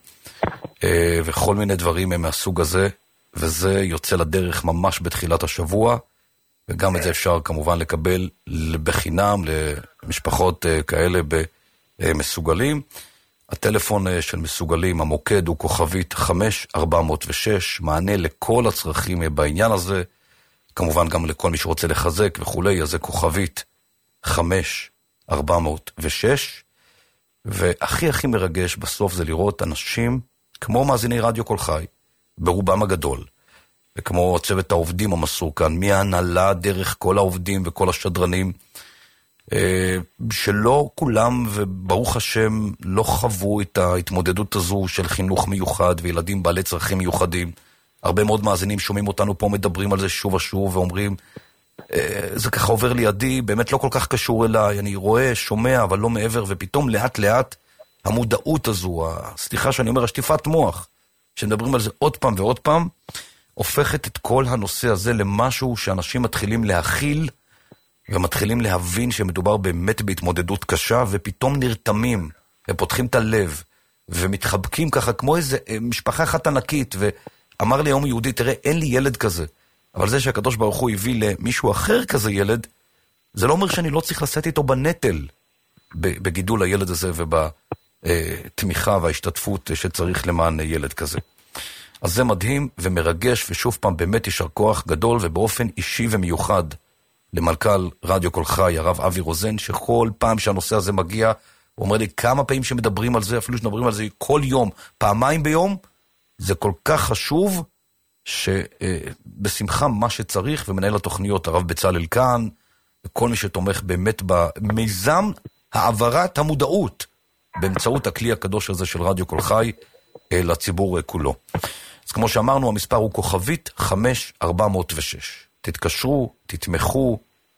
וכל מיני דברים מהסוג הזה, וזה יוצא לדרך ממש בתחילת השבוע, וגם את זה אפשר כמובן לקבל בחינם למשפחות כאלה במסוגלים. הטלפון של מסוגלים, המוקד הוא כוכבית חמש ארבע אפס שש, מענה לכל הצרכים בעניין הזה, כמובן גם לכל מי שרוצה לחזק וכולי, אז זה כוכבית חמש ארבע אפס שש, והכי הכי מרגש בסוף זה לראות אנשים כמו מאזיני רדיו כל חי, ברובם הגדול, וכמו צוות העובדים המסור כאן, מההנהלה דרך כל העובדים וכל השדרנים, שלא כולם, וברוך השם, לא חוו את ההתמודדות הזו של חינוך מיוחד וילדים בעלי צרכים מיוחדים. הרבה מאוד מאזינים שומעים אותנו פה, מדברים על זה שוב ושוב, ואומרים, זה ככה עובר לידי, באמת לא כל כך קשור אליי, אני רואה, שומע, אבל לא מעבר, ופתאום לאט לאט המודעות הזו, סליחה שאני אומר, השטיפת מוח, שמדברים על זה עוד פעם ועוד פעם, הופכת את כל הנושא הזה למשהו שאנשים מתחילים להכיל, ומתחילים להבין שמדובר באמת בהתמודדות קשה, ופתאום נרתמים, ופותחים את הלב, ומתחבקים ככה כמו איזה משפחה אחת ענקית, ואמר לי יום יהודי, תראה, אין לי ילד כזה, אבל זה שהקדוש ברוך הוא הביא למישהו אחר כזה ילד, זה לא אומר שאני לא צריך לשאת איתו בנטל, בגידול הילד הזה, ובתמיכה וההשתתפות שצריך למען ילד כזה. אז זה מדהים ומרגש, ושוב פעם באמת יישר כוח גדול, ובאופן אישי ומיוחד, למלכ"ל רדיו כל חי, הרב אבי רוזן, שכל פעם שהנושא הזה מגיע, הוא אומר לי כמה פעמים שמדברים על זה, אפילו שמדברים על זה כל יום, פעמיים ביום, זה כל כך חשוב, שבשמחה מה שצריך, ומנהל התוכניות הרב בצלאל כאן, וכל מי שתומך באמת במיזם העברת המודעות, באמצעות הכלי הקדוש הזה של רדיו כל חי, לציבור כולו. אז כמו שאמרנו, המספר הוא כוכבית חמש ארבע מאות ושש. תתקשרו, תתמכו,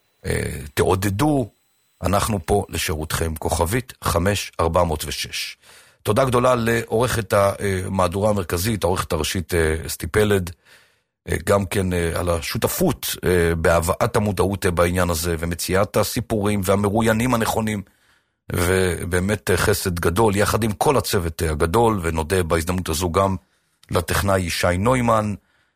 תעודדו, אנחנו פה לשירותכם, כוכבית חמש ארבע מאות ושש. תודה גדולה לעורכת המהדורה המרכזית, העורכת הראשית אסתי פלד, גם כן על השותפות בהבאת המודעות בעניין הזה, ומציאת הסיפורים והמרואיינים הנכונים, ובאמת חסד גדול, יחד עם כל הצוות הגדול, ונודה בהזדמנות הזו גם לטכנאי ישי נוימן,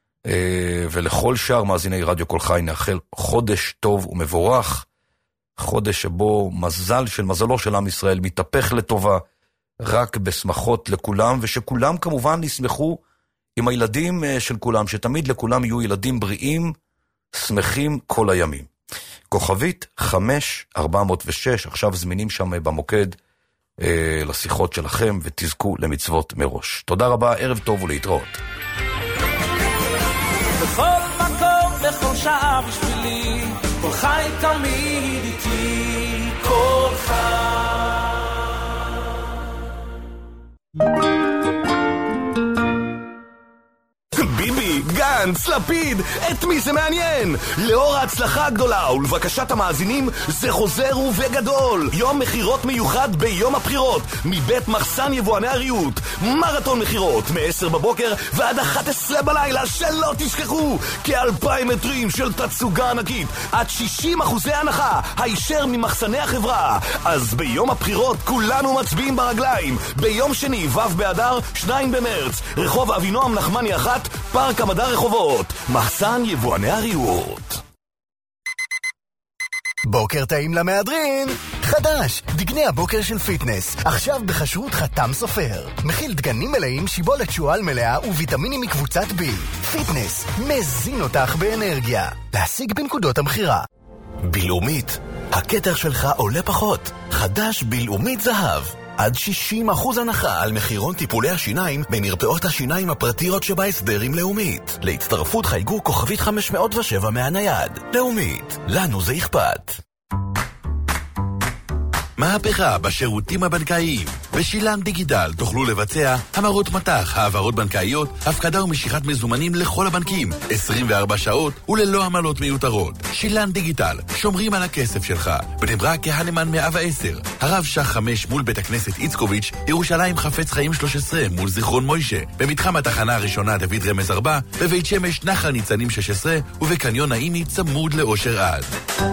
ולכל שאר מאזיני רדיו כל חי, נאחל חודש טוב ומבורך, חודש שבו מזל של מזלו של עם ישראל מתהפך לטובה, רק בשמחות לכולם, ושכולם כמובן ישמחו עם הילדים של כולם, שתמיד לכולם יהיו ילדים בריאים, שמחים כל הימים. כוכבית חמש ארבע מאות ושש, עכשיו זמינים שם במוקד אה, לשיחות שלכם, ותזכו למצוות מראש. תודה רבה, ערב טוב ולהתראות. בכל מקום, בכל שעה בשבילי, כל חי תמיד איתי, כל חי. ביבי, גנץ, לפיד, את מי זה מעניין? לאור ההצלחה הגדולה ולבקשת המאזינים, זה חוזר ובגדול. יום מחירות מיוחד ביום הבחירות, מבית מחסן יבואני הריהוט. מרתון מחירות, מ-עשר בבוקר ועד אחת עשרה בלילה, שלא תשכחו. כאלפיים מטרים של תצוגה ענקית, עד שישים אחוזי הנחה, הישר ממחסני החברה. אז ביום הבחירות כולנו מצביעים ברגליים. ביום שני, ו' באדר, שניים במרץ, רחוב אבינועם נחמני אחת, פארק המדע רחובות, מחסן יבואני הריהוט. בוקר טעים למהדרין! חדש! דגני הבוקר של פיטנס, עכשיו בחשרות חתם סופר. מכיל דגנים מלאים, שיבולת שועל מלאה וויטמינים מקבוצת בי. פיטנס, מזין אותך באנרגיה. להשיג בנקודות המחירה. בלאומית, הכתר שלך עולה פחות. חדש בלאומית זהב. עד שישים אחוז הנחה על מחירון טיפולי השיניים במרפאות השיניים הפרטיות שבהסדר עם לאומית. להצטרפות חייגו כוכבית חמש מאות ושבע מהנייד. לאומית, לנו זה אכפת. מהפכה בשירותים הבנקאיים. בשילן דיגיטל תוכלו לבצע המרות מטח, העברות בנקאיות, הפקדה ומשיכת מזומנים לכל הבנקים, עשרים וארבע שעות וללא עמלות מיותרות. שילן דיגיטל, שומרים על הכסף שלך. בני ברק כהנמן מאה ועשר, הרב שח חמש מול בית הכנסת איצקוביץ', ירושלים חפץ חיים שלוש עשרה מול זיכרון מוישה, במתחם התחנה הראשונה דוד רמז ארבע, בבית שמש נחל ניצנים שש עשרה ובקניון נעימי צמוד לאושר עד.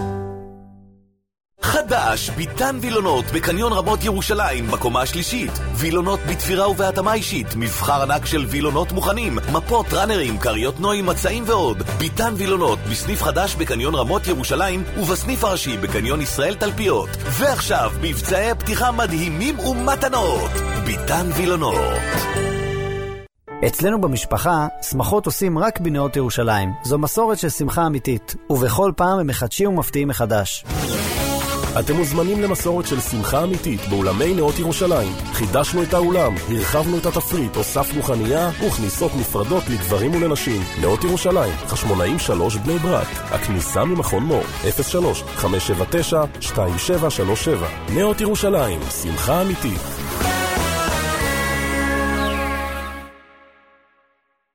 חדש, ביטן וילונות בקניון רמות ירושלים בקומה השלישית. וילונות בתפירה ובהתאמה אישית, מבחר ענק של וילונות מוכנים, מפות, ראנרים, קריות נוי, מצעים ועוד. ביטן וילונות בסניף חדש בקניון רמות ירושלים ובסניף הראשי בקניון ישראל תלפיות. ועכשיו מבצעי פתיחה מדהימים ומתנות. ביטן וילונות. אצלנו במשפחה, שמחות עושים רק בנאות ירושלים. זו מסורת של שמחה אמיתית, ובכל פעם הם מחדשים ומפתיעים מחדש. אתם מוזמנים למסורת של שמחה אמיתית באולמי נאות ירושלים. חידשנו את האולם, הרחבנו את התפריט, הוספנו חנייה וכניסות נפרדות לגברים ולנשים. נאות ירושלים, חשמונאים שלוש בני ברק. הכניסה ממכון מור, אפס שלוש חמש שבע תשע שתיים שבע שלוש שבע. נאות ירושלים, שמחה אמיתית.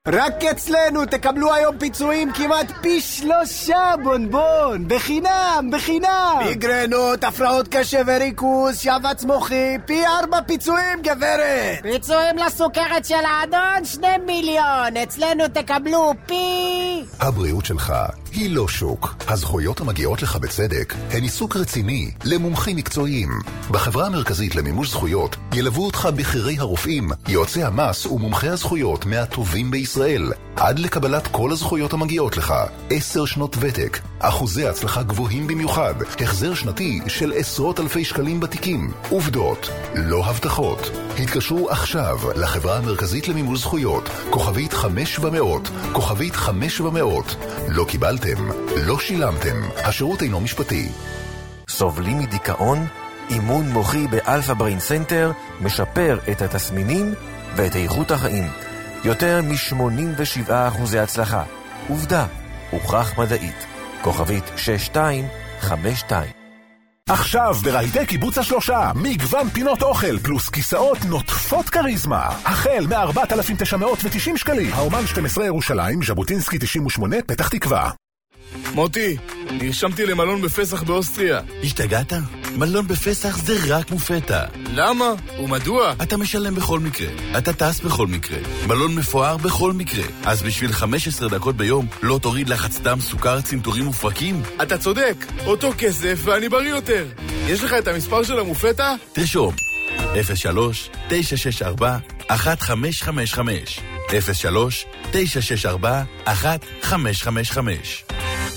רק אצלנו תקבלו היום פיצויים כמעט פי שלושה בונבון, בחינם, בחינם. מיגרנות, הפרעות קשב וריכוז, שבץ מוחי, פי ארבע פיצויים גברת. פיצויים לסוכרת של האדון, שני מיליון, אצלנו תקבלו פי... הבריאות שלך היא לא שוק. הזכויות המגיעות לך בצדק הן עיסוק רציני למומחים מקצועיים. בחברה המרכזית למימוש זכויות ילוו אותך בחירי הרופאים, יועצי המס ומומחי הזכויות מהטובים בישראל, עד לקבלת כל הזכויות המגיעות לך. עשר שנות ותק, אחוזי הצלחה גבוהים במיוחד, החזר שנתי של עשרות אלפי שקלים בתיקים. עובדות, לא הבטחות. התקשרו עכשיו לחברה המרכזית למימוש זכויות, כוכבית חמש ומאות, כוכבית חמש ומאות. לא קיבלתם, לא שילמתם. השירות אינו משפטי. סובלים מדיכאון? אימון מוחי באלפא בריין סנטר משפר את התסמינים ואת איכות החיים. יותר מ-שמונים ושבעה אחוזי הצלחה. עובדה, הוכח מדעית. כוכבית שש שתיים חמש שתיים. עכשיו ברהיטי קיבוץ השלושה, מגוון פינות אוכל פלוס כיסאות נוטפות קריזמה. החל מ-ארבעת אלפים תשע מאות ותשעים שקלים. האומן שתים עשרה ירושלים, ז'בוטינסקי תשעים ושמונה, פתח תקווה. מוטי, נרשמתי למלון בפסח באוסטריה. השתגעת? מלון בפסח זה רק מופתע. למה? ומדוע? אתה משלם בכל מקרה, אתה טס בכל מקרה, מלון מפואר בכל מקרה. אז בשביל חמש עשרה דקות ביום לא תוריד לחץ דם, סוכר, צנתורים ופרקים? אתה צודק, אותו כסף ואני בריא יותר. יש לך את המספר של המופתע? תרשום אפס שלוש תשע שש ארבע אחת חמש חמש חמש אפס שלוש תשע שש ארבע אחת חמש חמש חמש.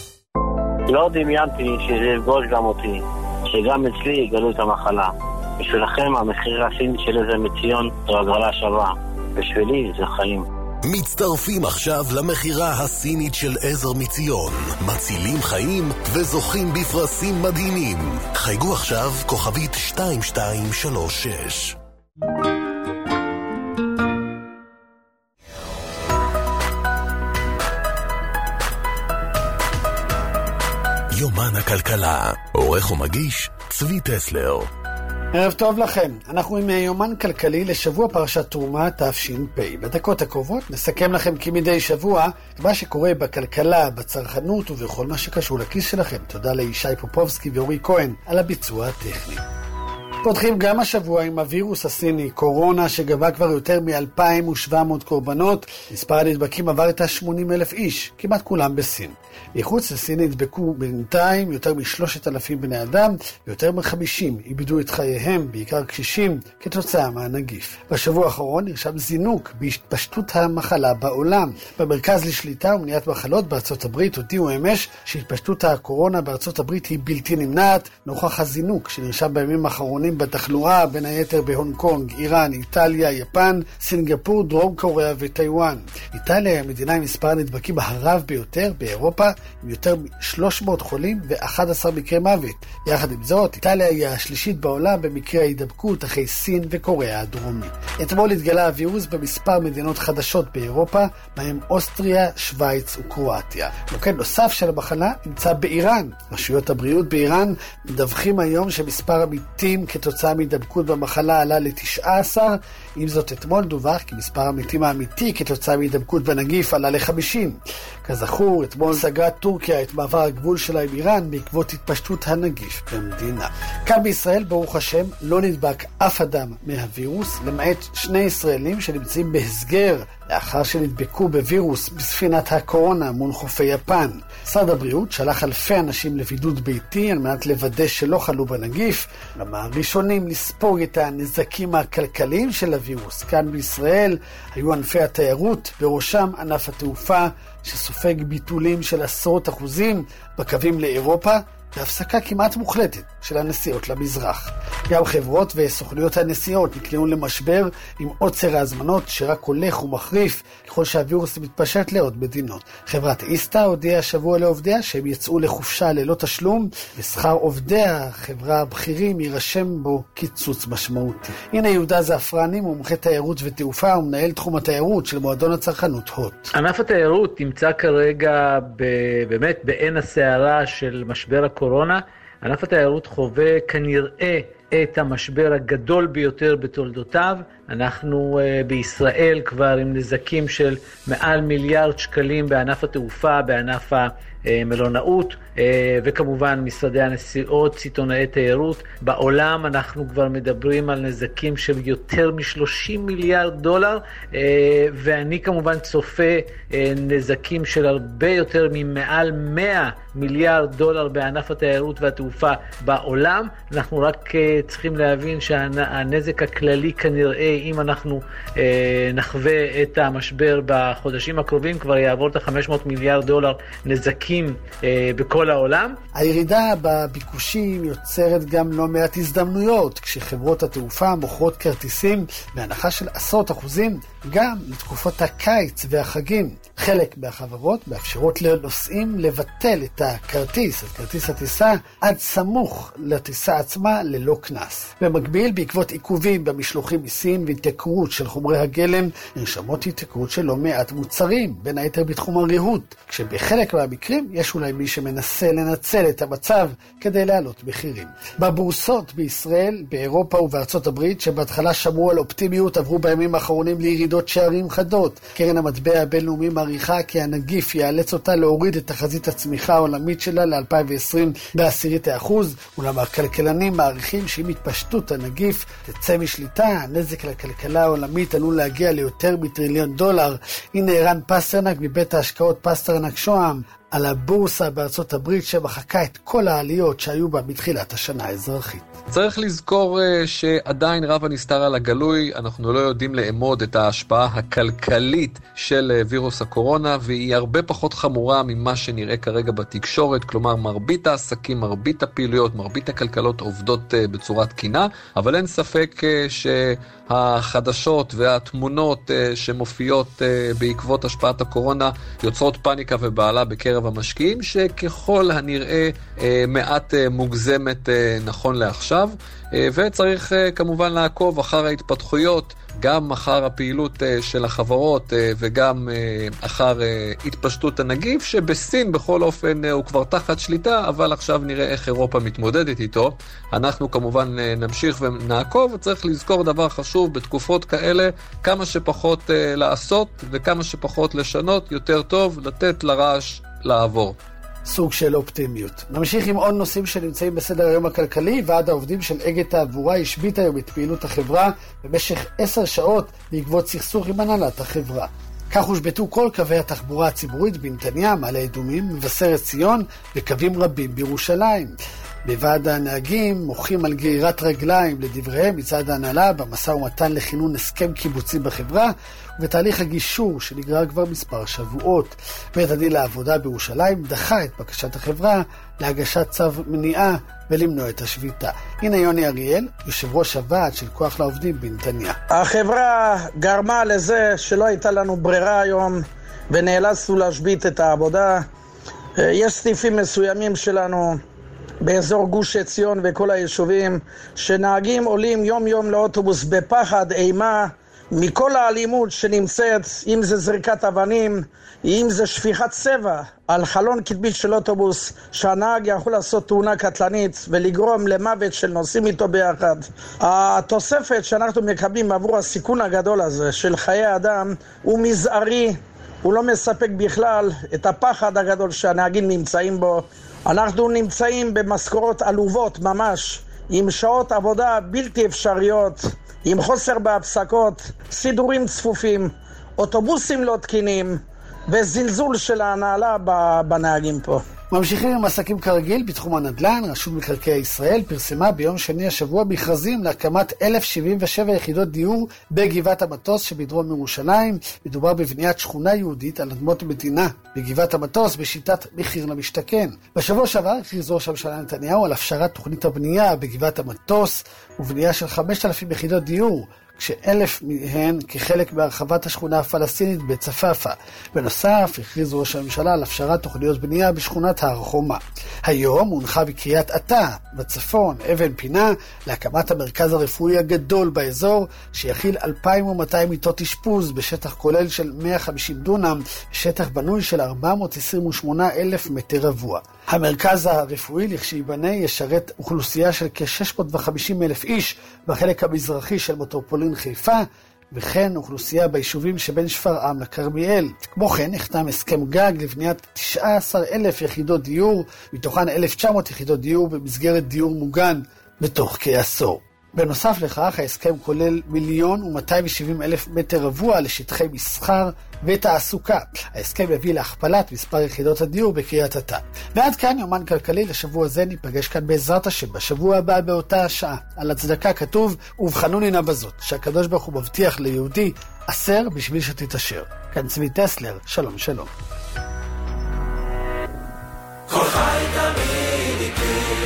לא דמיינתי שזה יפגוש גם אותי, שגם אצלי יגלו את המחלה. בשבילכם המחיר הסיני של איזה מציון זו הגרלה שווה. בשבילי זה חיים. מצטרפים עכשיו למחירה הסינית של עזר מציון. מצילים חיים וזוכים בפרסים מדהימים. חייגו עכשיו כוכבית שתיים שתיים שלוש שש. יומן הכלכלה, עורך ומגיש צבי טסלר. ערב טוב לכם, אנחנו עם יומן כלכלי לשבוע פרשת תרומה תש"פ. בדקות הקרובות נסכם לכם כמדי שבוע את מה שקורה בכלכלה, בצרכנות ובכל מה שקשור לכיס שלכם. תודה לישי פופובסקי ואורי כהן על הביצוע הטכני. פותחים גם השבוע עם הווירוס הסיני, קורונה שגבה כבר יותר מ-אלפיים ושבע מאות קורבנות. מספר הנדבקים עבר את ה-שמונים אלף איש, כמעט כולם בסין. מחוץ לסין נדבקו בינתיים יותר מ-שלושת אלפים בני אדם, ויותר מ-חמישים איבדו את חייהם, בעיקר קשישים, כתוצאה מהנגיף. בשבוע האחרון נרשם זינוק בהתפשטות המחלה בעולם. במרכז לשליטה ומניעת מחלות בארצות הברית הודיעו אמש שהתפשטות הקורונה בארצות הברית היא בלתי נמנעת, נוכח הזינוק שנרשם בימים האחרונים בתחלואה, בין היתר בהונג קונג, איראן, איטליה, יפן, סינגפור, דרום קוריאה וטיואן. איטליה היא המדינה עם מספר הנדבקים הרב ביותר באירופה, עם יותר מ-שלוש מאות חולים ו-אחד עשר מקרי מוות. יחד עם זאת, איטליה היא השלישית בעולם במקרי ההידבקות אחרי סין וקוריאה הדרומית. אתמול התגלה הווירוס במספר מדינות חדשות באירופה, בהם אוסטריה, שוויץ וקרואטיה. מוקד נוסף של המחלה נמצא באיראן. רשויות הבריאות באיראן מדווחים היום שמספר המתים כתוצאה מהידבקות במחלה עלה ל-תשע עשרה, עם זאת אתמול דווח כי מספר המתים האמיתי כתוצאה מהידבקות בנגיף עלה ל-חמישים. כזכור, אתמול סגרה טורקיה את מעבר הגבול שלה עם איראן בעקבות התפשטות הנגיף במדינה. כאן בישראל, ברוך השם, לא נדבק אף אדם מהווירוס, למעט שני ישראלים שנמצאים בהסגר לאחר שנדבקו בווירוס בספינת הקורונה מול חופי יפן. משרד הבריאות שלח אלפי אנשים לבידוד ביתי על מנת לוודא שלא חלו בנגיף. למה הראשונים לספוג את הנזקים הכלכליים של הווירוס כאן בישראל היו ענפי התיירות, בראשם ענף התעופה שסופג ביטולים של עשרות אחוזים בקווים לאירופה, והפסקה כמעט מוחלטת של הנסיעות למזרח. גם חברות וסוכנויות הנסיעות נקלעו למשבר עם עוצר ההזמנות שרק הולך ומחריף ככל שהווירוס מתפשט לעוד מדינות. חברת איסטה הודיעה השבוע לעובדיה שהם יצאו לחופשה ללא תשלום, ושכר עובדי החברה הבכירים יירשם בו קיצוץ משמעותי. הנה יהודה זעפרני, מומחה תיירות ותעופה ומנהל תחום התיירות של מועדון הצרכנות הוט. ענף התיירות נמצא כרגע באמת בעין הסערה של משבר הקורונה. ענף התיירות חווה כנראה את המשבר הגדול ביותר בתולדותיו. אנחנו uh, בישראל כבר עם נזקים של מעל מיליארד שקלים בענף התעופה, בענף המלונאות, uh, וכמובן משרדי הנסיעות, סיטונאי תיירות. בעולם אנחנו כבר מדברים על נזקים של יותר מ-שלושים מיליארד דולר, uh, ואני כמובן צופה uh, נזקים של הרבה יותר ממעל מאה מיליארד דולר בענף התיירות והתעופה בעולם. אנחנו רק uh, צריכים להבין שהנזק הכללי כנראה, אם אנחנו אה, נחווה את המשבר בחודשים הקרובים, כבר יעבור את ה-חמש מאות מיליארד דולר נזקים אה, בכל העולם. הירידה בביקושים יוצרת גם לא מעט הזדמנויות, כשחברות התעופה מוכרות כרטיסים בהנחה של עשרות אחוזים, גם לתקופות הקיץ והחגים. חלק מהחברות מאפשרות לנוסעים לבטל את הכרטיס, את כרטיס הטיסה, עד סמוך לטיסה עצמה ללא כנס. במקביל, בעקבות עיכובים במשלוחים מסין והתייקרות של חומרי הגלם, נרשמות התייקרות של לא מעט מוצרים, בין היתר בתחום הריהוט, כשבחלק מהמקרים יש אולי מי שמנסה לנצל את המצב כדי להעלות מחירים. בבורסות בישראל, באירופה ובארצות הברית, שבהתחלה שמרו על אופטימיות, עברו בימים האחרונים לירידות שערים חדות. קרן המטבע הבינלאומי מעריכה כי הנגיף יאלץ אותה להוריד את תחזית הצמיחה העולמית שלה ל-אלפיים ועשרים בעשירית האחוז, אולם הכלכלנים מעריכים שעם התפשטות הנגיף תצא משליטה, הנזק לכלכלה העולמית עלול להגיע ליותר מטריליון דולר. הנה ערן פסטרנק מבית ההשקעות פסטרנק שוהם על הבורסה בארצות הברית, שמחקה את כל העליות שהיו בה מתחילת השנה האזרחית. צריך לזכור שעדיין רב הנסתר על הגלוי, אנחנו לא יודעים לאמוד את ההשפעה הכלכלית של וירוס הקורונה, והיא הרבה פחות חמורה ממה שנראה כרגע בתקשורת, כלומר מרבית העסקים, מרבית הפעילויות, מרבית הכלכלות עובדות בצורה תקינה, אבל אין ספק שהחדשות והתמונות שמופיעות בעקבות השפעת הקורונה יוצרות פאניקה ובעלה בקרב המשקיעים, שככל הנראה מעט מוגזמת נכון לעכשיו, וצריך כמובן לעקוב אחר ההתפתחויות, גם אחר הפעילות של החברות וגם אחר התפשטות הנגיף, שבסין בכל אופן הוא כבר תחת שליטה, אבל עכשיו נראה איך אירופה מתמודדת איתו. אנחנו כמובן נמשיך ונעקוב, וצריך לזכור דבר חשוב בתקופות כאלה, כמה שפחות לעשות וכמה שפחות לשנות, יותר טוב לתת לרעש לעבור. סוג של אופטימיות. נמשיך עם עוד נושאים שנמצאים בסדר היום הכלכלי. ועד העובדים של אגד תעבורה השבית היום את פעילות החברה במשך עשר שעות בעקבות סכסוך עם הנהלת החברה. כך הושבתו כל קווי התחבורה הציבורית בנתניה, מעלה אדומים, מבשרת ציון וקווים רבים בירושלים. בוועד הנהגים מוחים על גרירת רגליים לדבריהם מצד ההנהלה במשא ומתן לכינון הסכם קיבוצי בחברה, ובתהליך הגישור שנגרר כבר מספר שבועות. בית הדין לעבודה בירושלים דחה את בקשת החברה להגשת צו מניעה ולמנוע את השביתה. הנה יוני אריאל, יושב ראש הוועד של כוח לעובדים בנתניה. החברה גרמה לזה שלא הייתה לנו ברירה היום ונאלצנו להשבית את העבודה. יש סניפים מסוימים שלנו באזור גוש עציון וכל היישובים שנהגים עולים יום יום לאוטובוס בפחד, אימה מכל האלימות שנמצאת, אם זה זריקת אבנים, אם זה שפיכת צבע על חלון קדמי של אוטובוס, שהנהג יכול לעשות תאונה קטלנית ולגרום למוות של נוסעים איתו ביחד. התוספת שאנחנו מקבלים עבור הסיכון הגדול הזה של חיי אדם הוא מזערי, הוא לא מספק בכלל את הפחד הגדול שהנהגים נמצאים בו. אנחנו נמצאים במשכורות עלובות ממש, עם שעות עבודה בלתי אפשריות, עם חוסר בהפסקות, סידורים צפופים, אוטובוסים לא תקינים וזלזול של ההנהלה בנהגים פה. ממשיכים עם עסקים כרגיל בתחום הנדל"ן. רשות מקרקעי ישראל פרסמה ביום שני השבוע מכרזים להקמת אלף שבעים ושבע יחידות דיור בגבעת המטוס שבדרום ירושלים. מדובר בבניית שכונה יהודית על אדמות מדינה בגבעת המטוס בשיטת מחיר למשתכן. בשבוע שעבר הכריז ראש הממשלה נתניהו על הפשרת תוכנית הבנייה בגבעת המטוס ובנייה של חמשת אלפים יחידות דיור. כשאלף מהן כחלק בהרחבת השכונה הפלסטינית בצפאפה. בנוסף, הכריז ראש הממשלה על הפשרת תוכניות בנייה בשכונת הר חומה. היום הונחה בקריית אתא בצפון אבן פינה להקמת המרכז הרפואי הגדול באזור, שיכיל אלפיים ומאתיים מיטות אשפוז בשטח כולל של מאה וחמישים דונם, שטח בנוי של ארבע מאות עשרים ושמונה אלף מטר רבוע. המרכז הרפואי לכשייבנה ישרת אוכלוסייה של כ-שש מאות וחמישים אלף איש בחלק המזרחי של מטרופולין חיפה, וכן אוכלוסייה ביישובים שבין שפרעם לכרמיאל. כמו כן נחתם הסכם גג לבניית תשעה עשר אלף יחידות דיור, מתוכן אלף ותשע מאות יחידות דיור במסגרת דיור מוגן בתוך כעשור. בנוסף לכך, ההסכם כולל מיליון ומאתיים ושבעים אלף מטר רבוע לשטחי מסחר ותעסוקה. ההסכם יביא להכפלת מספר יחידות הדיור בקריית אתא. ועד כאן יומן כלכלי לשבוע זה. ניפגש כאן בעזרת השם בשבוע הבא באותה השעה. על הצדקה כתוב, ובחנוני נא בזאת, שהקדוש ברוך הוא מבטיח ליהודי עשר בשביל שתתעשר. כאן צבי טסלר, שלום שלום. כל חי תמיד איתי